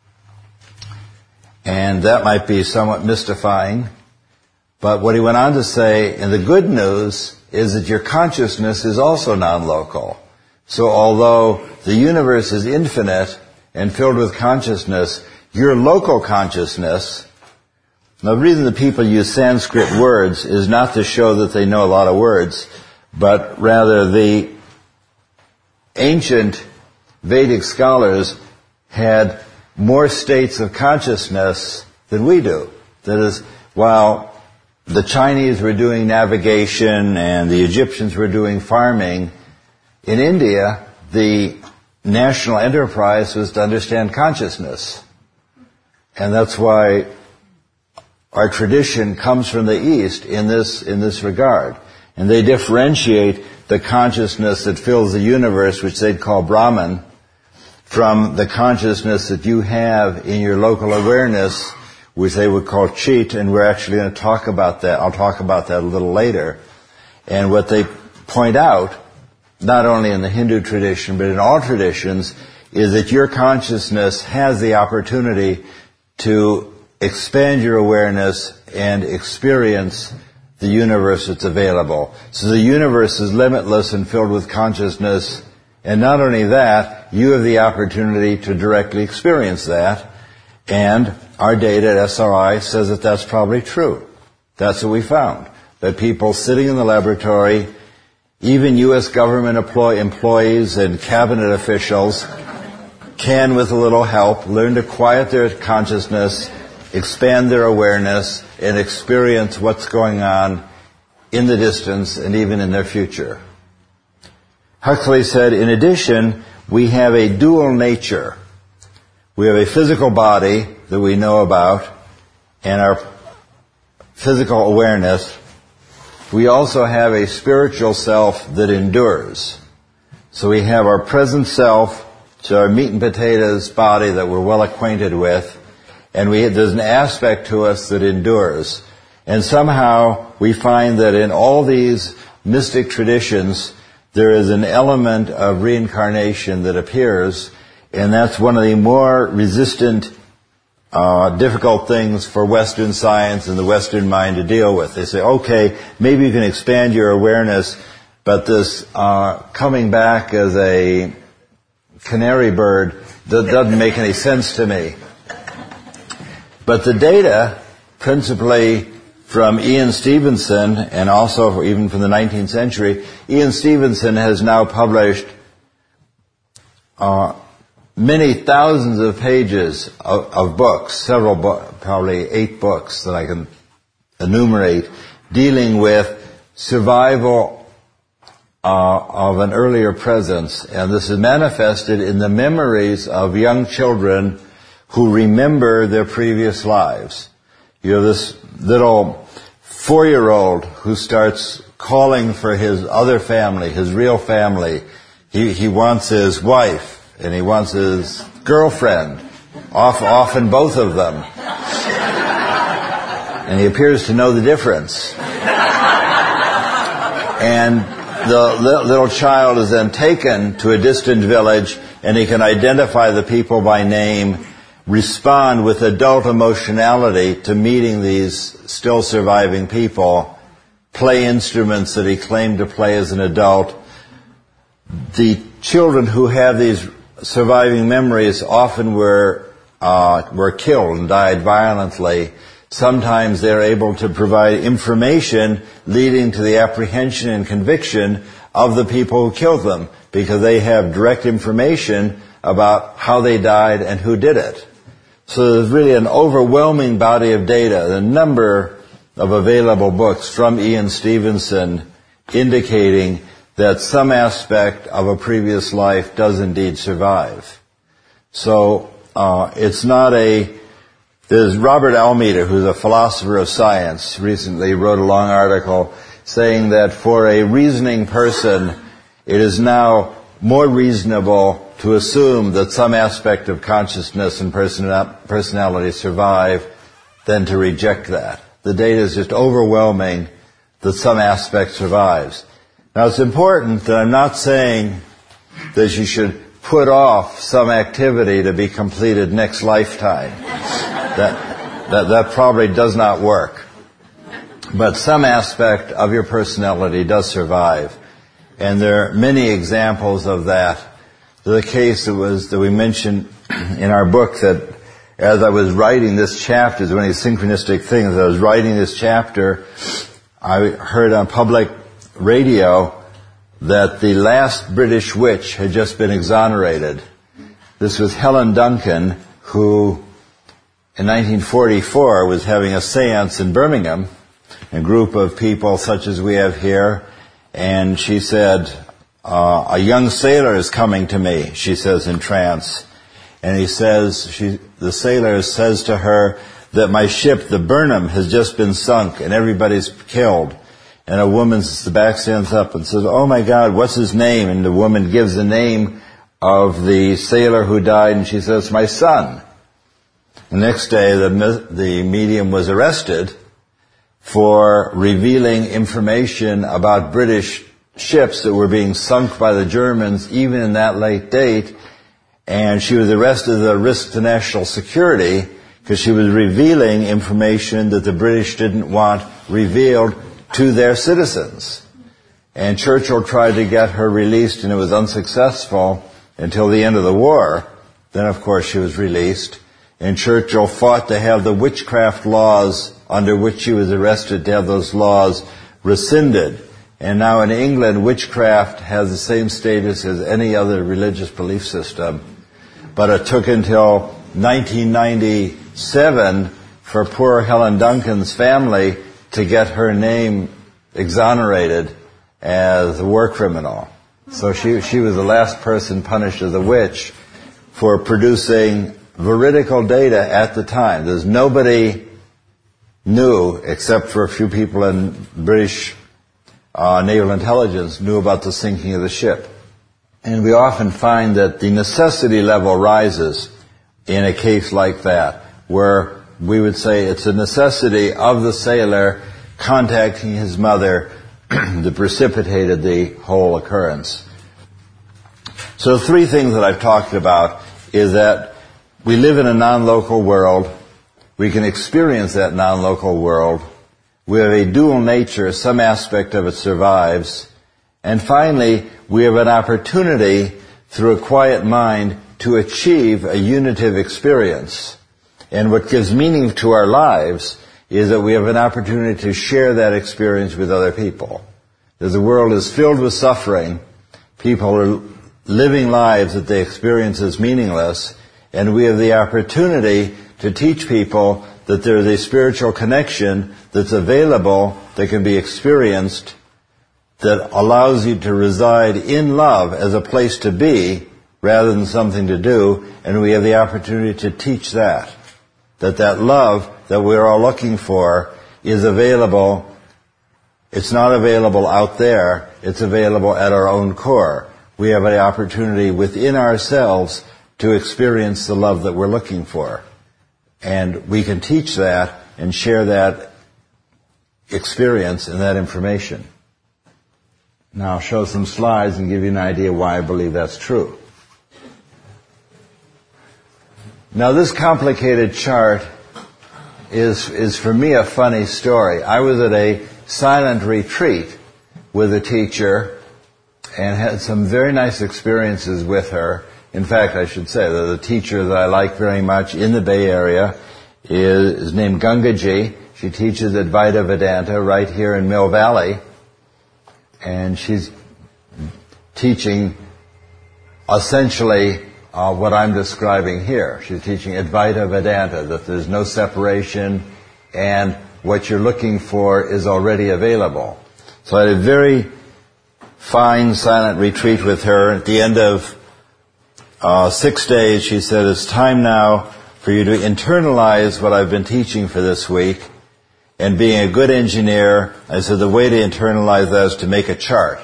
And that might be somewhat mystifying, but what he went on to say, and the good news is that your consciousness is also non-local. So although the universe is infinite and filled with consciousness, your local consciousness, now the reason that people use Sanskrit words is not to show that they know a lot of words, but rather the ancient Vedic scholars had more states of consciousness than we do. That is, while the Chinese were doing navigation and the Egyptians were doing farming, in India, the national enterprise was to understand consciousness. And that's why our tradition comes from the East in this, in this regard. And they differentiate the consciousness that fills the universe, which they'd call Brahman, from the consciousness that you have in your local awareness, which they would call Chit, and we're actually going to talk about that. I'll talk about that a little later. And what they point out, not only in the Hindu tradition, but in all traditions, is that your consciousness has the opportunity to expand your awareness and experience the universe that's available. So the universe is limitless and filled with consciousness, and not only that, you have the opportunity to directly experience that, and our data at S R I says that that's probably true. That's what we found, that people sitting in the laboratory, even U S government employ- employees and cabinet officials, can, with a little help, learn to quiet their consciousness, expand their awareness, and experience what's going on in the distance and even in their future. Huxley said, in addition, we have a dual nature. We have a physical body that we know about and our physical awareness. We also have a spiritual self that endures. So we have our present self, so our meat and potatoes body that we're well acquainted with, and we, there's an aspect to us that endures. And somehow we find that in all these mystic traditions, there is an element of reincarnation that appears, and that's one of the more resistant, uh, difficult things for Western science and the Western mind to deal with. They say, okay, maybe you can expand your awareness, but this uh, coming back as a canary bird that doesn't make any sense to me. But the data, principally from Ian Stevenson, and also even from the nineteenth century, Ian Stevenson has now published uh, many thousands of pages of, of books, several books, probably eight books that I can enumerate, dealing with survival uh, of an earlier presence. And this is manifested in the memories of young children who remember their previous lives. You have this little four-year-old who starts calling for his other family, his real family. He, he wants his wife, and he wants his girlfriend, often both of them. And he appears to know the difference. And the little child is then taken to a distant village, and he can identify the people by name, respond with adult emotionality to meeting these still surviving people, play instruments that he claimed to play as an adult. The children who have these surviving memories often were uh, were killed and died violently. Sometimes they're able to provide information leading to the apprehension and conviction of the people who killed them, because they have direct information about how they died and who did it. So there's really an overwhelming body of data, the number of available books from Ian Stevenson indicating that some aspect of a previous life does indeed survive. So uh, it's not a... There's Robert Almeida, who's a philosopher of science, recently wrote a long article saying that for a reasoning person, it is now more reasonable to assume that some aspect of consciousness and person- personality survive than to reject that. The data is just overwhelming that some aspect survives. Now, it's important that I'm not saying that you should put off some activity to be completed next lifetime. That, that, that probably does not work. But some aspect of your personality does survive. And there are many examples of that. The case that was, that we mentioned in our book, that as I was writing this chapter, it's one of these synchronistic things, as I was writing this chapter, I heard on public radio that the last British witch had just been exonerated. This was Helen Duncan, who in nineteen forty-four was having a seance in Birmingham, a group of people such as we have here, and she said, uh, a young sailor is coming to me, she says in trance. And he says, she, the sailor says to her that my ship, the Burnham, has just been sunk and everybody's killed. And a woman, the back stands up and says, oh my God, what's his name? And the woman gives the name of the sailor who died, and she says, my son. The next day, the, the medium was arrested for revealing information about British ships that were being sunk by the Germans even in that late date, and she was arrested at a risk to national security because she was revealing information that the British didn't want revealed to their citizens. And Churchill tried to get her released, and it was unsuccessful until the end of the war. Then, of course, she was released. And Churchill fought to have the witchcraft laws under which she was arrested, to have those laws rescinded. And now in England, witchcraft has the same status as any other religious belief system. But it took until nineteen ninety-seven for poor Helen Duncan's family to get her name exonerated as a war criminal. So she, she was the last person punished as a witch for producing veridical data at the time. There's nobody knew, except for a few people in British uh, naval intelligence, knew about the sinking of the ship. And we often find that the necessity level rises in a case like that, where we would say it's a necessity of the sailor contacting his mother that precipitated the whole occurrence. So three things that I've talked about is that we live in a non-local world. We can experience that non-local world. We have a dual nature. Some aspect of it survives. And finally, we have an opportunity through a quiet mind to achieve a unitive experience. And what gives meaning to our lives is that we have an opportunity to share that experience with other people. As the world is filled with suffering, people are living lives that they experience as meaningless, and we have the opportunity to teach people that there is a spiritual connection that's available, that can be experienced, that allows you to reside in love as a place to be rather than something to do, and we have the opportunity to teach that. That that love that we're all looking for is available. It's not available out there. It's available at our own core. We have an opportunity within ourselves to experience the love that we're looking for. And we can teach that and share that experience and that information. Now I'll show some slides and give you an idea why I believe that's true. Now this complicated chart is, is for me a funny story. I was at a silent retreat with a teacher and had some very nice experiences with her. In fact, I should say that the teacher that I like very much in the Bay Area is, is named Gangaji. She teaches Advaita Vedanta right here in Mill Valley. And she's teaching essentially uh, what I'm describing here. She's teaching Advaita Vedanta, that there's no separation and what you're looking for is already available. So I had a very fine silent retreat with her. At the end of uh, six days, she said, it's time now for you to internalize what I've been teaching for this week. And being a good engineer, I said the way to internalize that is to make a chart.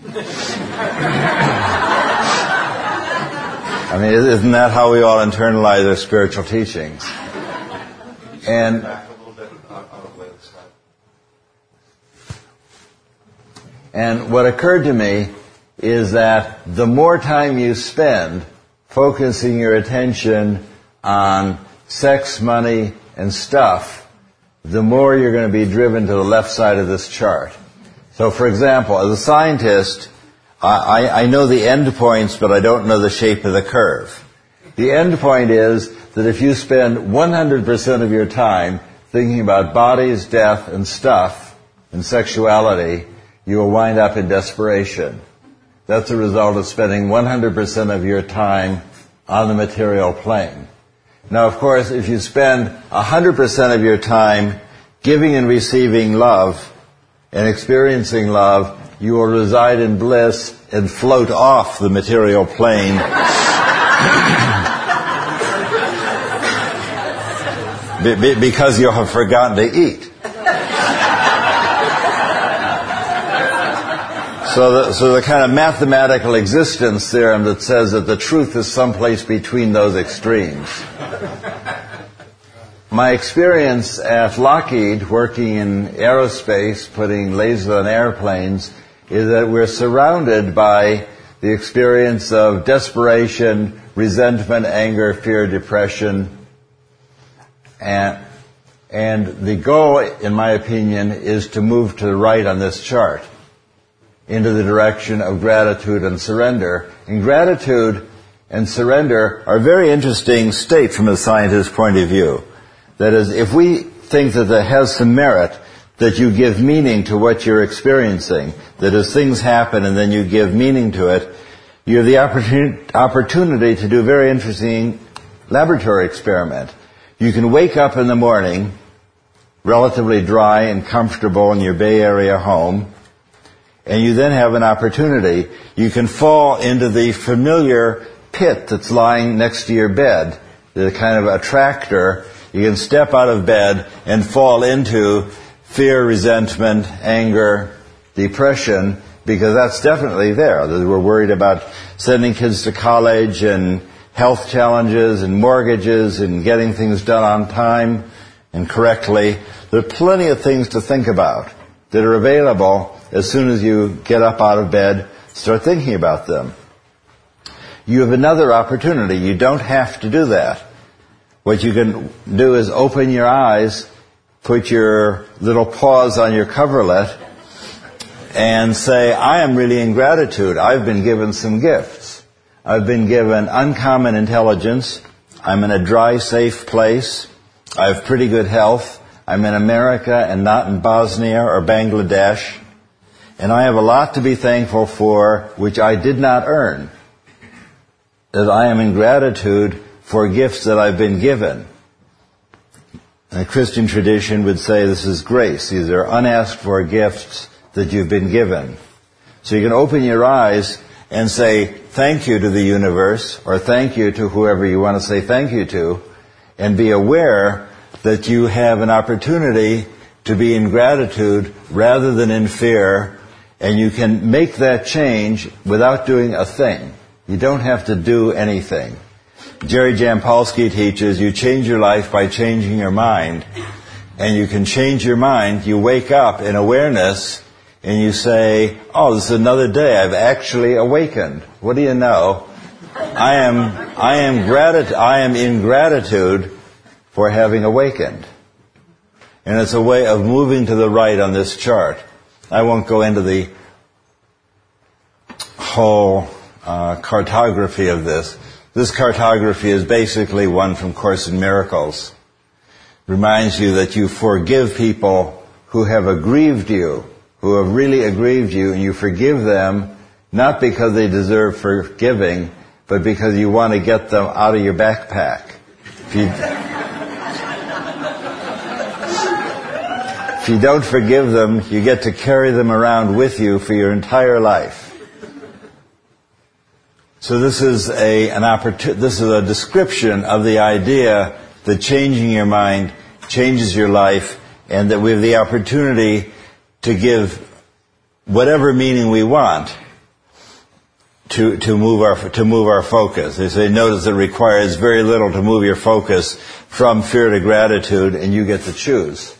I mean, isn't that how we all internalize our spiritual teachings? And and what occurred to me is that the more time you spend focusing your attention on sex, money, and stuff, the more you're going to be driven to the left side of this chart. So, for example, as a scientist, I, I know the end points, but I don't know the shape of the curve. The end point is that if you spend one hundred percent of your time thinking about bodies, death, and stuff, and sexuality, you will wind up in desperation. That's a result of spending one hundred percent of your time on the material plane. Now, of course, if you spend one hundred percent of your time giving and receiving love and experiencing love, you will reside in bliss and float off the material plane because you have forgotten to eat. So the, so the kind of mathematical existence theorem that says that the truth is someplace between those extremes. My experience at Lockheed, working in aerospace, putting lasers on airplanes, is that we're surrounded by the experience of desperation, resentment, anger, fear, depression. And, and the goal, in my opinion, is to move to the right on this chart into the direction of gratitude and surrender. And gratitude and surrender are a very interesting state from a scientist's point of view. That is, if we think that there has some merit, that you give meaning to what you're experiencing, that as things happen and then you give meaning to it, you have the opportun- opportunity to do a very interesting laboratory experiment. You can wake up in the morning, relatively dry and comfortable in your Bay Area home, and you then have an opportunity. You can fall into the familiar pit that's lying next to your bed, the kind of attractor. You can step out of bed and fall into fear, resentment, anger, depression, because that's definitely there. We're worried about sending kids to college and health challenges and mortgages and getting things done on time and correctly. There are plenty of things to think about that are available as soon as you get up out of bed, start thinking about them. You have another opportunity. You don't have to do that. What you can do is open your eyes, put your little paws on your coverlet, and say, I am really in gratitude. I've been given some gifts. I've been given uncommon intelligence. I'm in a dry, safe place. I have pretty good health. I'm in America and not in Bosnia or Bangladesh. And I have a lot to be thankful for, which I did not earn. That I am in gratitude for gifts that I've been given. And the Christian tradition would say this is grace. These are unasked for gifts that you've been given. So you can open your eyes and say thank you to the universe, or thank you to whoever you want to say thank you to, and be aware that you have an opportunity to be in gratitude rather than in fear, and you can make that change without doing a thing. You don't have to do anything. Jerry Jampolsky teaches you change your life by changing your mind. And you can change your mind. You wake up in awareness and you say, oh, this is another day. I've actually awakened. What do you know? I am, I am grat- I am in gratitude for having awakened. And it's a way of moving to the right on this chart. I won't go into the whole uh, cartography of this. This cartography is basically one from Course in Miracles. It reminds you that you forgive people who have aggrieved you, who have really aggrieved you, and you forgive them not because they deserve forgiving, but because you want to get them out of your backpack. If you, if you don't forgive them, you get to carry them around with you for your entire life. So this is a an opportu- this is a description of the idea that changing your mind changes your life, and that we have the opportunity to give whatever meaning we want to to move our to move our focus. They say notice it requires very little to move your focus from fear to gratitude, and you get to choose.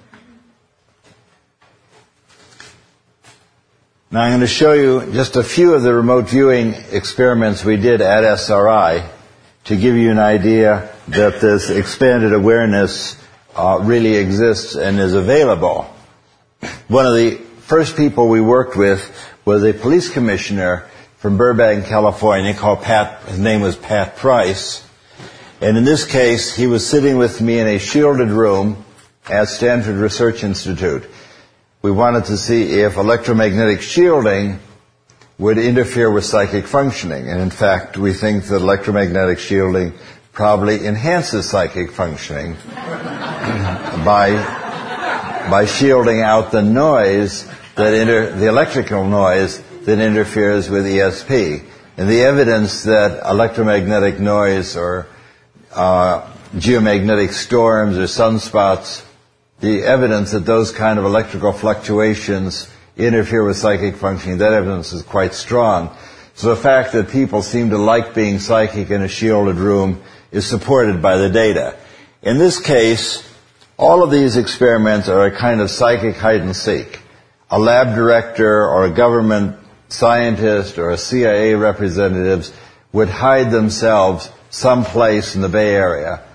Now I'm going to show you just a few of the remote viewing experiments we did at S R I to give you an idea that this expanded awareness uh, really exists and is available. One of the first people we worked with was a police commissioner from Burbank, California, called Pat. His name was Pat Price. And in this case, he was sitting with me in a shielded room at Stanford Research Institute. We wanted to see if electromagnetic shielding would interfere with psychic functioning. And in fact, we think that electromagnetic shielding probably enhances psychic functioning by, by shielding out the noise, that inter, the electrical noise that interferes with E S P. And the evidence that electromagnetic noise or uh, geomagnetic storms or sunspots, the evidence that those kind of electrical fluctuations interfere with psychic functioning, that evidence is quite strong. So the fact that people seem to like being psychic in a shielded room is supported by the data. In this case, all of these experiments are a kind of psychic hide and seek. A lab director or a government scientist or a C I A representative would hide themselves someplace in the Bay Area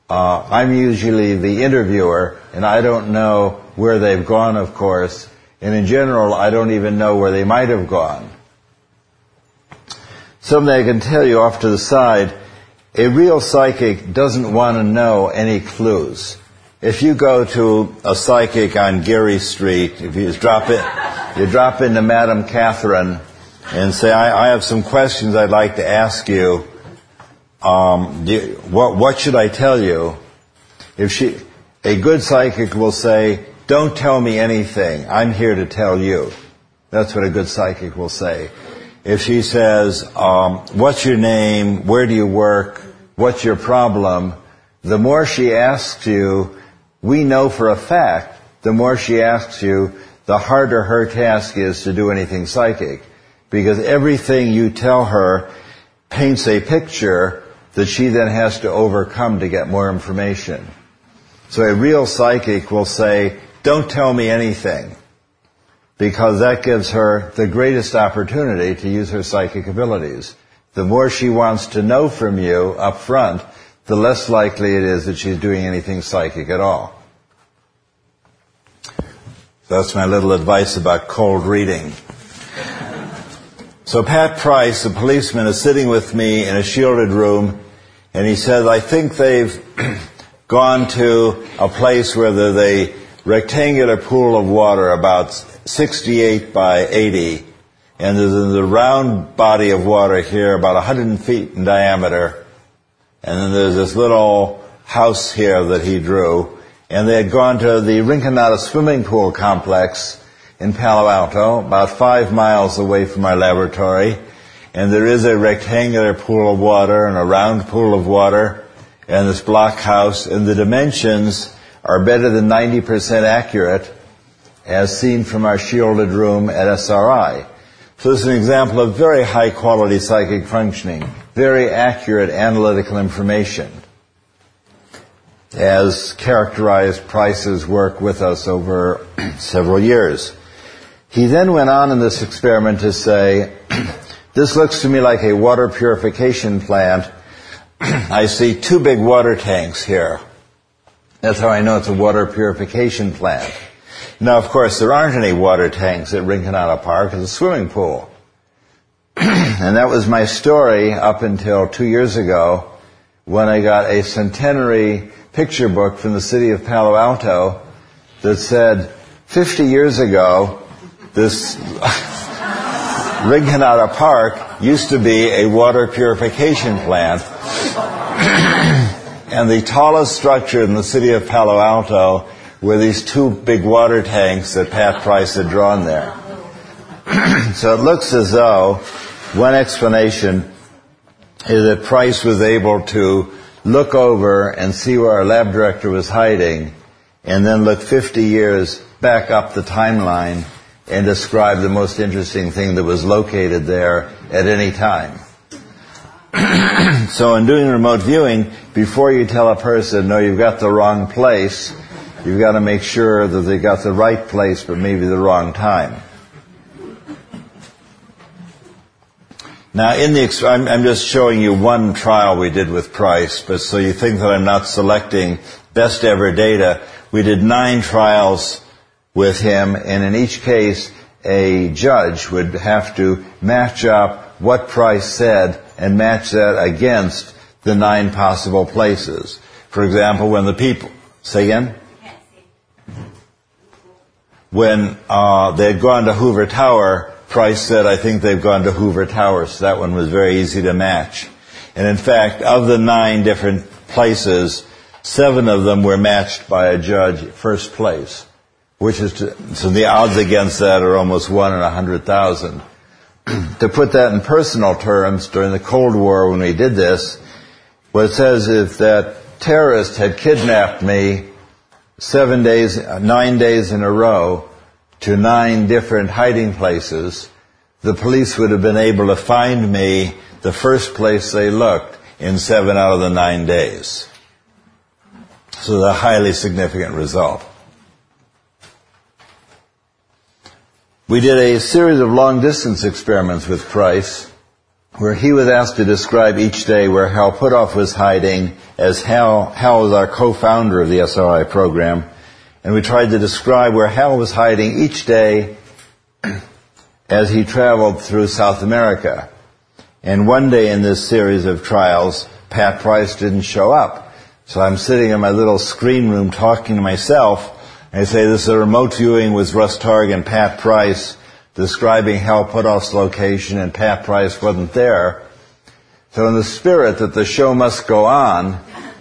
Uh, I'm usually the interviewer, and I don't know where they've gone, of course. And in general, I don't even know where they might have gone. Something I can tell you off to the side, a real psychic doesn't want to know any clues. If you go to a psychic on Geary Street, if you just drop it, you drop into Madame Catherine and say, I, I have some questions I'd like to ask you. Um, do you, what, what should I tell you? If she, a good psychic will say, don't tell me anything. I'm here to tell you. That's what a good psychic will say. If she says, um, what's your name? Where do you work? What's your problem? The more she asks you, we know for a fact, the more she asks you, the harder her task is to do anything psychic. Because everything you tell her paints a picture that she then has to overcome to get more information. So a real psychic will say, don't tell me anything, because that gives her the greatest opportunity to use her psychic abilities. The more she wants to know from you up front, the less likely it is that she's doing anything psychic at all. That's my little advice about cold reading. So Pat Price, the policeman, is sitting with me in a shielded room, and he says, I think they've gone to a place where there's a rectangular pool of water about sixty-eight by eighty, and there's a round body of water here about one hundred feet in diameter, and then there's this little house here that he drew, and they had gone to the Rinconada swimming pool complex in Palo Alto, about five miles away from our laboratory, and there is a rectangular pool of water and a round pool of water and this block house, and the dimensions are better than ninety percent accurate as seen from our shielded room at S R I. So this is an example of very high quality psychic functioning, very accurate analytical information, as characterized Price's work with us over several years. He then went on in this experiment to say, this looks to me like a water purification plant. I see two big water tanks here. That's how I know it's a water purification plant. Now, of course, there aren't any water tanks at Rinconada Park. It's a swimming pool. And that was my story up until two years ago when I got a centenary picture book from the city of Palo Alto that said, fifty years ago, this Rinconada Park used to be a water purification plant. And the tallest structure in the city of Palo Alto were these two big water tanks that Pat Price had drawn there. So it looks as though one explanation is that Price was able to look over and see where our lab director was hiding, and then look fifty years back up the timeline and describe the most interesting thing that was located there at any time. So in doing remote viewing, before you tell a person, no, you've got the wrong place, you've got to make sure that they got the right place, but maybe the wrong time. Now, in the, I'm, I'm just showing you one trial we did with Price, but so you think that I'm not selecting best ever data. We did nine trials with him, and in each case, a judge would have to match up what Price said and match that against the nine possible places. For example, when the people, say again? When uh, they had gone to Hoover Tower, Price said, I think they've gone to Hoover Tower, so that one was very easy to match. And in fact, of the nine different places, seven of them were matched by a judge first place, which is to, so the odds against that are almost one in a hundred thousand. To put that in personal terms, during the Cold War when we did this, what it says is that terrorists had kidnapped me seven days, nine days in a row to nine different hiding places. The police would have been able to find me the first place they looked in seven out of the nine days. So it's a highly significant result. We did a series of long-distance experiments with Price, where he was asked to describe each day where Hal Puthoff was hiding, as Hal, Hal was our co-founder of the S R I program, and we tried to describe where Hal was hiding each day as he traveled through South America. And one day in this series of trials, Pat Price didn't show up. So I'm sitting in my little screen room talking to myself, and I say, this is a remote viewing with Russ Targ and Pat Price, describing Hal Puthoff's location, and Pat Price wasn't there. So in the spirit that the show must go on,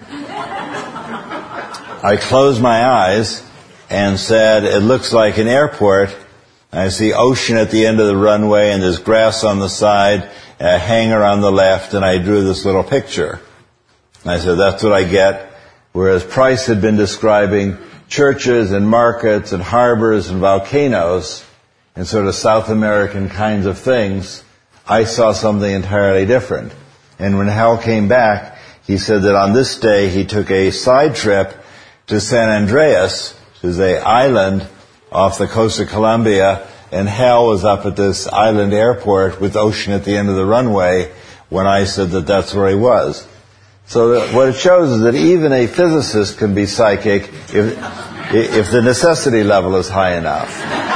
I closed my eyes and said, it looks like an airport. I see ocean at the end of the runway, and there's grass on the side, and a hangar on the left, and I drew this little picture. And I said, that's what I get. Whereas Price had been describing churches and markets and harbors and volcanoes and sort of South American kinds of things, I saw something entirely different. And when Hal came back, he said that on this day he took a side trip to San Andreas, which is an island off the coast of Colombia, and Hal was up at this island airport with ocean at the end of the runway when I said that that's where he was. So that what it shows is that even a physicist can be psychic if, if the necessity level is high enough.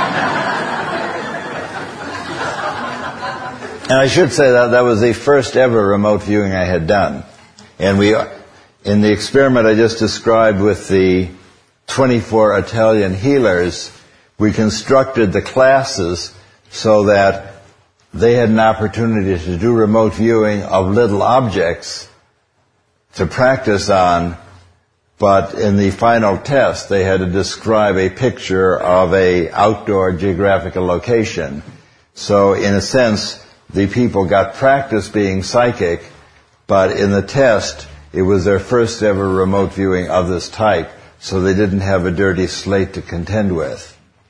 And I should say that that was the first ever remote viewing I had done. And we, in the experiment I just described with the twenty-four Italian healers, we constructed the classes so that they had an opportunity to do remote viewing of little objects to practice on, but in the final test they had to describe a picture of a outdoor geographical location. So in a sense, the people got practice being psychic, but in the test it was their first ever remote viewing of this type, so they didn't have a dirty slate to contend with.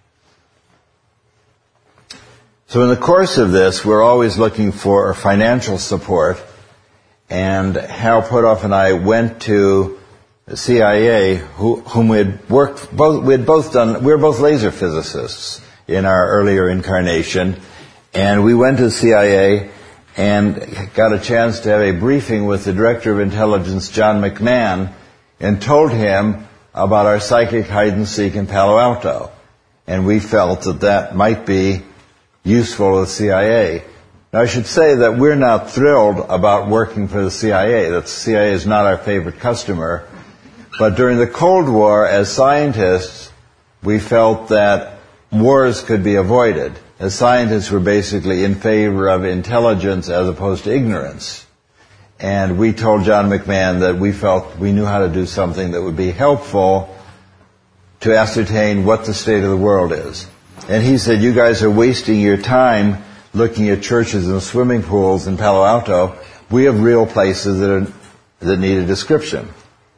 So in the course of this, we're always looking for financial support, and Hal Puthoff and I went to the C I A, who, whom we had worked, both, we had both done, we were both laser physicists in our earlier incarnation, and we went to the C I A and got a chance to have a briefing with the Director of Intelligence, John McMahon, and told him about our psychic hide and seek in Palo Alto. And we felt that that might be useful to the C I A. Now I should say that we're not thrilled about working for the C I A. That the C I A is not our favorite customer. But during the Cold War, as scientists, we felt that wars could be avoided. As scientists, we're basically in favor of intelligence as opposed to ignorance. And we told John McMahon that we felt we knew how to do something that would be helpful to ascertain what the state of the world is. And he said, you guys are wasting your time looking at churches and swimming pools in Palo Alto. We have real places that are, that need a description.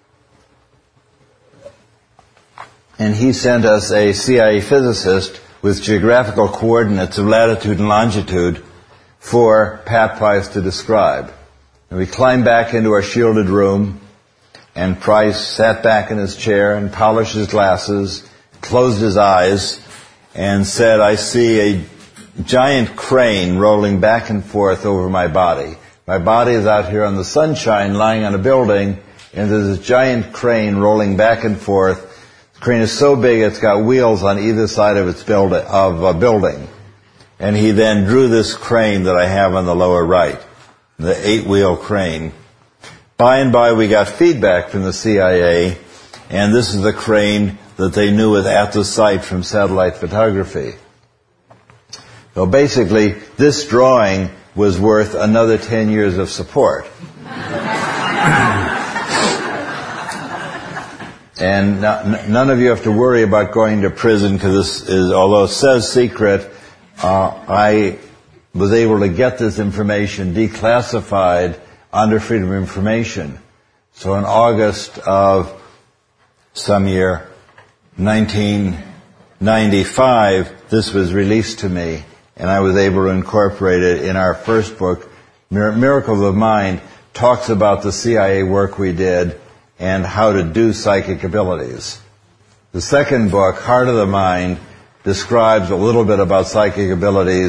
And he sent us a C I A physicist with geographical coordinates of latitude and longitude for Pat Price to describe. And we climbed back into our shielded room, and Price sat back in his chair and polished his glasses, closed his eyes, and said, I see a giant crane rolling back and forth over my body. My body is out here on the sunshine lying on a building, and there's a giant crane rolling back and forth. The crane is so big it's got wheels on either side of its build, of a building. And he then drew this crane that I have on the lower right, the eight-wheel crane. By and by we got feedback from the C I A, and this is the crane that they knew was at the site from satellite photography. So basically, this drawing was worth another ten years of support. And none of you have to worry about going to prison, because this is, although it says secret, uh, I was able to get this information declassified under Freedom of Information. So in August of some year, nineteen ninety-five, this was released to me, and I was able to incorporate it in our first book. Miracles of Mind talks about the C I A work we did and how to do psychic abilities. The second book, Heart of the Mind, describes a little bit about psychic abilities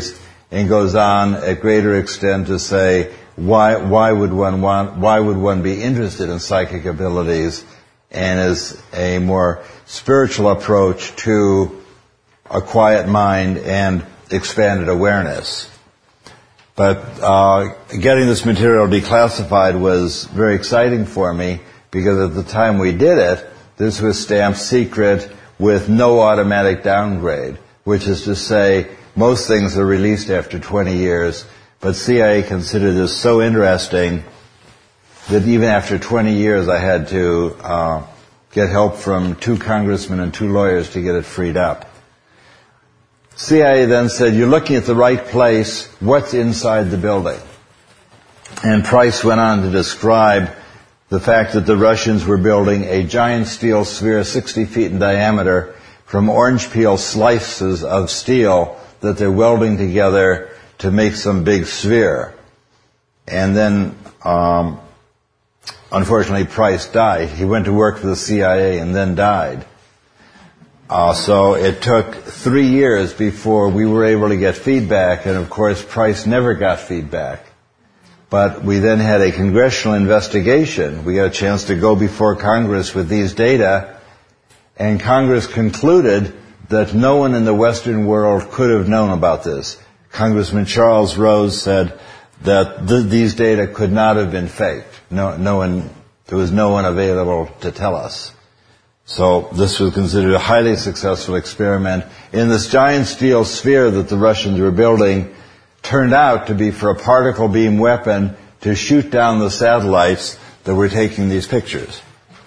and goes on at greater extent to say why why would one want why would one be interested in psychic abilities, and is a more spiritual approach to a quiet mind and expanded awareness. But uh, getting this material declassified was very exciting for me, because at the time we did it, this was stamped secret with no automatic downgrade, which is to say most things are released after twenty years, but C I A considered this so interesting that even after twenty years I had to uh, get help from two congressmen and two lawyers to get it freed up. C I A then said, you're looking at the right place, what's inside the building? And Price went on to describe the fact that the Russians were building a giant steel sphere sixty feet in diameter from orange peel slices of steel that they're welding together to make some big sphere. And then, um, unfortunately, Price died. He went to work for the C I A and then died. Uh, so it took three years before we were able to get feedback, and of course Price never got feedback. But we then had a congressional investigation. We got a chance to go before Congress with these data, and Congress concluded that no one in the Western world could have known about this. Congressman Charles Rose said that th- these data could not have been faked. No, no one, there was no one available to tell us. So this was considered a highly successful experiment. In this giant steel sphere that the Russians were building turned out to be for a particle beam weapon to shoot down the satellites that were taking these pictures.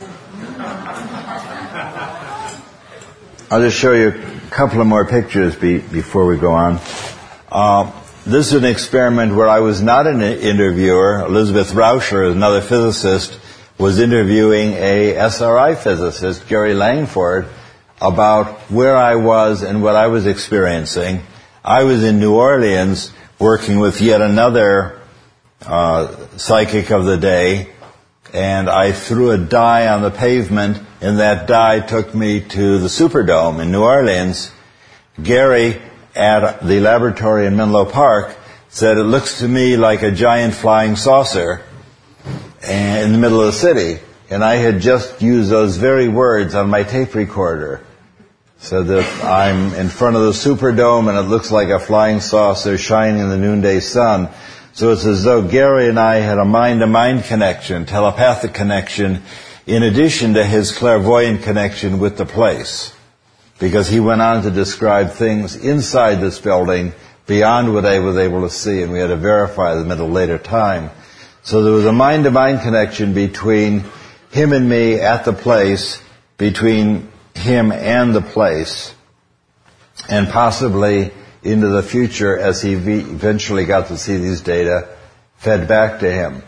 I'll just show you a couple of more pictures be, before we go on. Uh, this is an experiment where I was not an interviewer. Elizabeth Rauscher, another physicist, was interviewing a S R I physicist, Gary Langford, about where I was and what I was experiencing. I was in New Orleans working with yet another uh, psychic of the day, and I threw a die on the pavement, and that die took me to the Superdome in New Orleans. Gary, at the laboratory in Menlo Park, said, it looks to me like a giant flying saucer in the middle of the city. And I had just used those very words on my tape recorder. So that I'm in front of the Superdome and it looks like a flying saucer shining in the noonday sun. So it's as though Gary and I had a mind-to-mind connection, telepathic connection, in addition to his clairvoyant connection with the place. Because he went on to describe things inside this building beyond what I was able to see, and we had to verify them at a later time. So there was a mind-to-mind connection between him and me at the place, between him and the place, and possibly into the future as he eventually got to see these data fed back to him.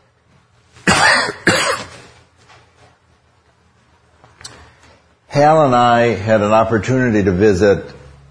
Hal and I had an opportunity to visit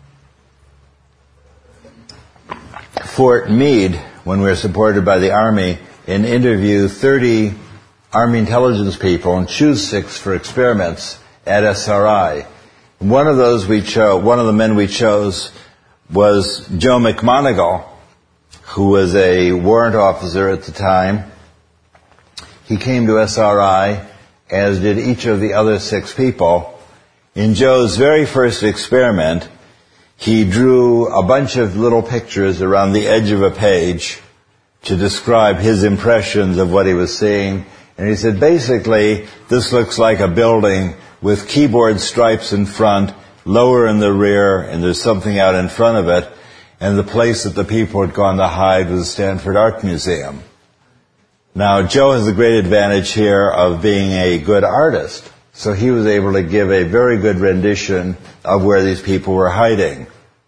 Fort Meade when we were supported by the Army and interview thirty Army intelligence people and choose six for experiments at S R I. One of those we chose, one of the men we chose was Joe McMoneagle, who was a warrant officer at the time. He came to S R I, as did each of the other six people. In Joe's very first experiment, he drew a bunch of little pictures around the edge of a page to describe his impressions of what he was seeing. And he said, basically, this looks like a building with keyboard stripes in front, lower in the rear, and there's something out in front of it. And the place that the people had gone to hide was the Stanford Art Museum. Now, Joe has the great advantage here of being a good artist. So he was able to give a very good rendition of where these people were hiding.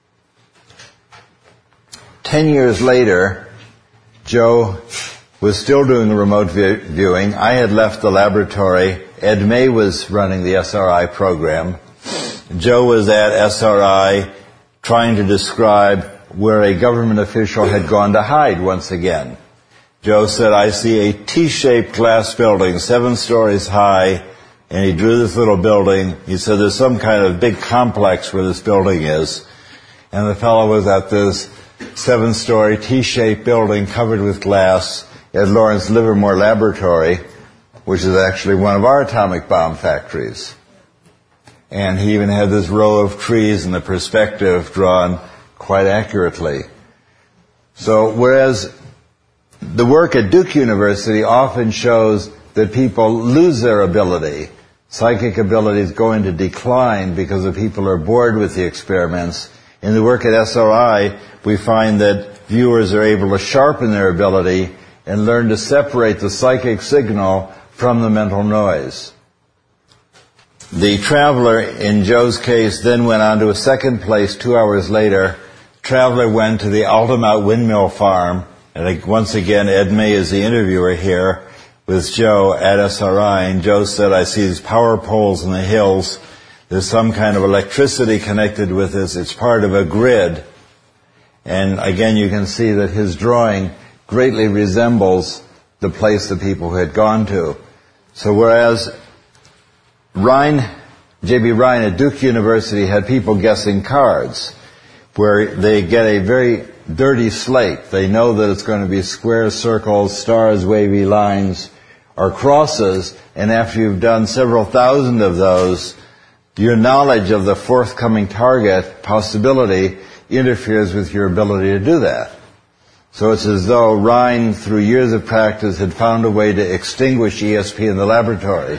Ten years later, Joe was still doing remote viewing. I had left the laboratory. Ed May was running the S R I program. Joe was at S R I trying to describe where a government official had gone to hide once again. Joe said, I see a T-shaped glass building, seven stories high, and he drew this little building. He said, there's some kind of big complex where this building is. And the fellow was at this seven-story T-shaped building covered with glass at Lawrence Livermore Laboratory, which is actually one of our atomic bomb factories. And he even had this row of trees and the perspective drawn quite accurately. So whereas the work at Duke University often shows that people lose their ability, psychic abilities go into decline because the people are bored with the experiments. In the work at S R I, we find that viewers are able to sharpen their ability and learn to separate the psychic signal from the mental noise. The traveler, in Joe's case, then went on to a second place two hours later. Traveler went to the Altamont Windmill Farm, and once again, Ed May is the interviewer here with Joe at S R I, and Joe said, I see these power poles in the hills. There's some kind of electricity connected with this. It's part of a grid. And again, you can see that his drawing greatly resembles the place the people had gone to. So whereas Rhine, J B Rhine at Duke University had people guessing cards, where they get a very dirty slate. They know that it's going to be squares, circles, stars, wavy lines, or crosses, and after you've done several thousand of those, your knowledge of the forthcoming target possibility interferes with your ability to do that. So it's as though Rhine, through years of practice, had found a way to extinguish E S P in the laboratory.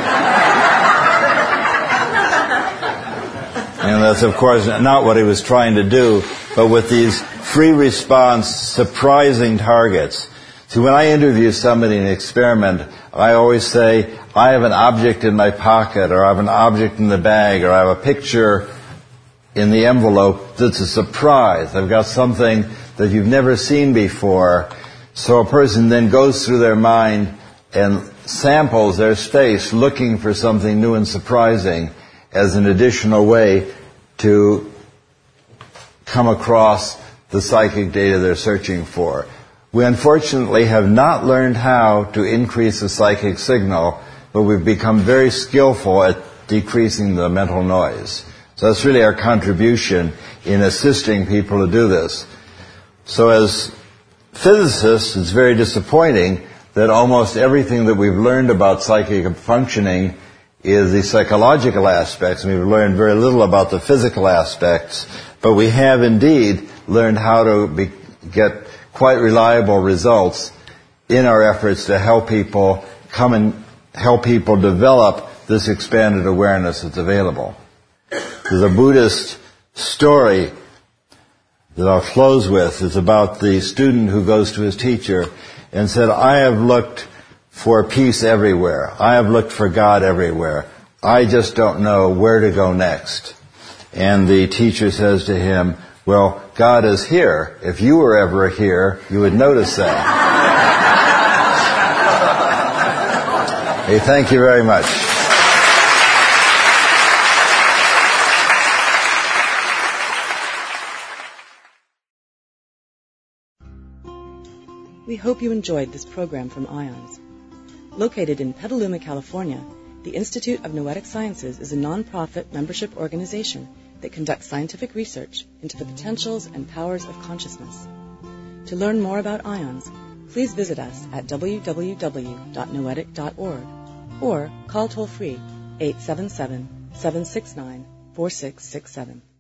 And that's, of course, not what he was trying to do, but with these free response, surprising targets. See, when I interview somebody in an experiment, I always say, I have an object in my pocket, or I have an object in the bag, or I have a picture in the envelope that's a surprise. I've got something that you've never seen before. So a person then goes through their mind and samples their space looking for something new and surprising as an additional way to come across the psychic data they're searching for. We unfortunately have not learned how to increase the psychic signal, but we've become very skillful at decreasing the mental noise. So that's really our contribution in assisting people to do this. So as physicists, it's very disappointing that almost everything that we've learned about psychic functioning is the psychological aspects, and we've learned very little about the physical aspects, but we have indeed learned how to be, get quite reliable results in our efforts to help people come and help people develop this expanded awareness that's available. There's a Buddhist story that I'll close with. It's about the student who goes to his teacher and said, I have looked for peace everywhere. I have looked for God everywhere. I just don't know where to go next. And the teacher says to him, well, God is here. If you were ever here, you would notice that. Hey, thank you very much. We hope you enjoyed this program from IONS. Located in Petaluma, California, the Institute of Noetic Sciences is a non-profit membership organization that conducts scientific research into the potentials and powers of consciousness. To learn more about IONS, please visit us at w w w dot noetic dot org or call toll-free eight seven seven, seven six nine, four six six seven.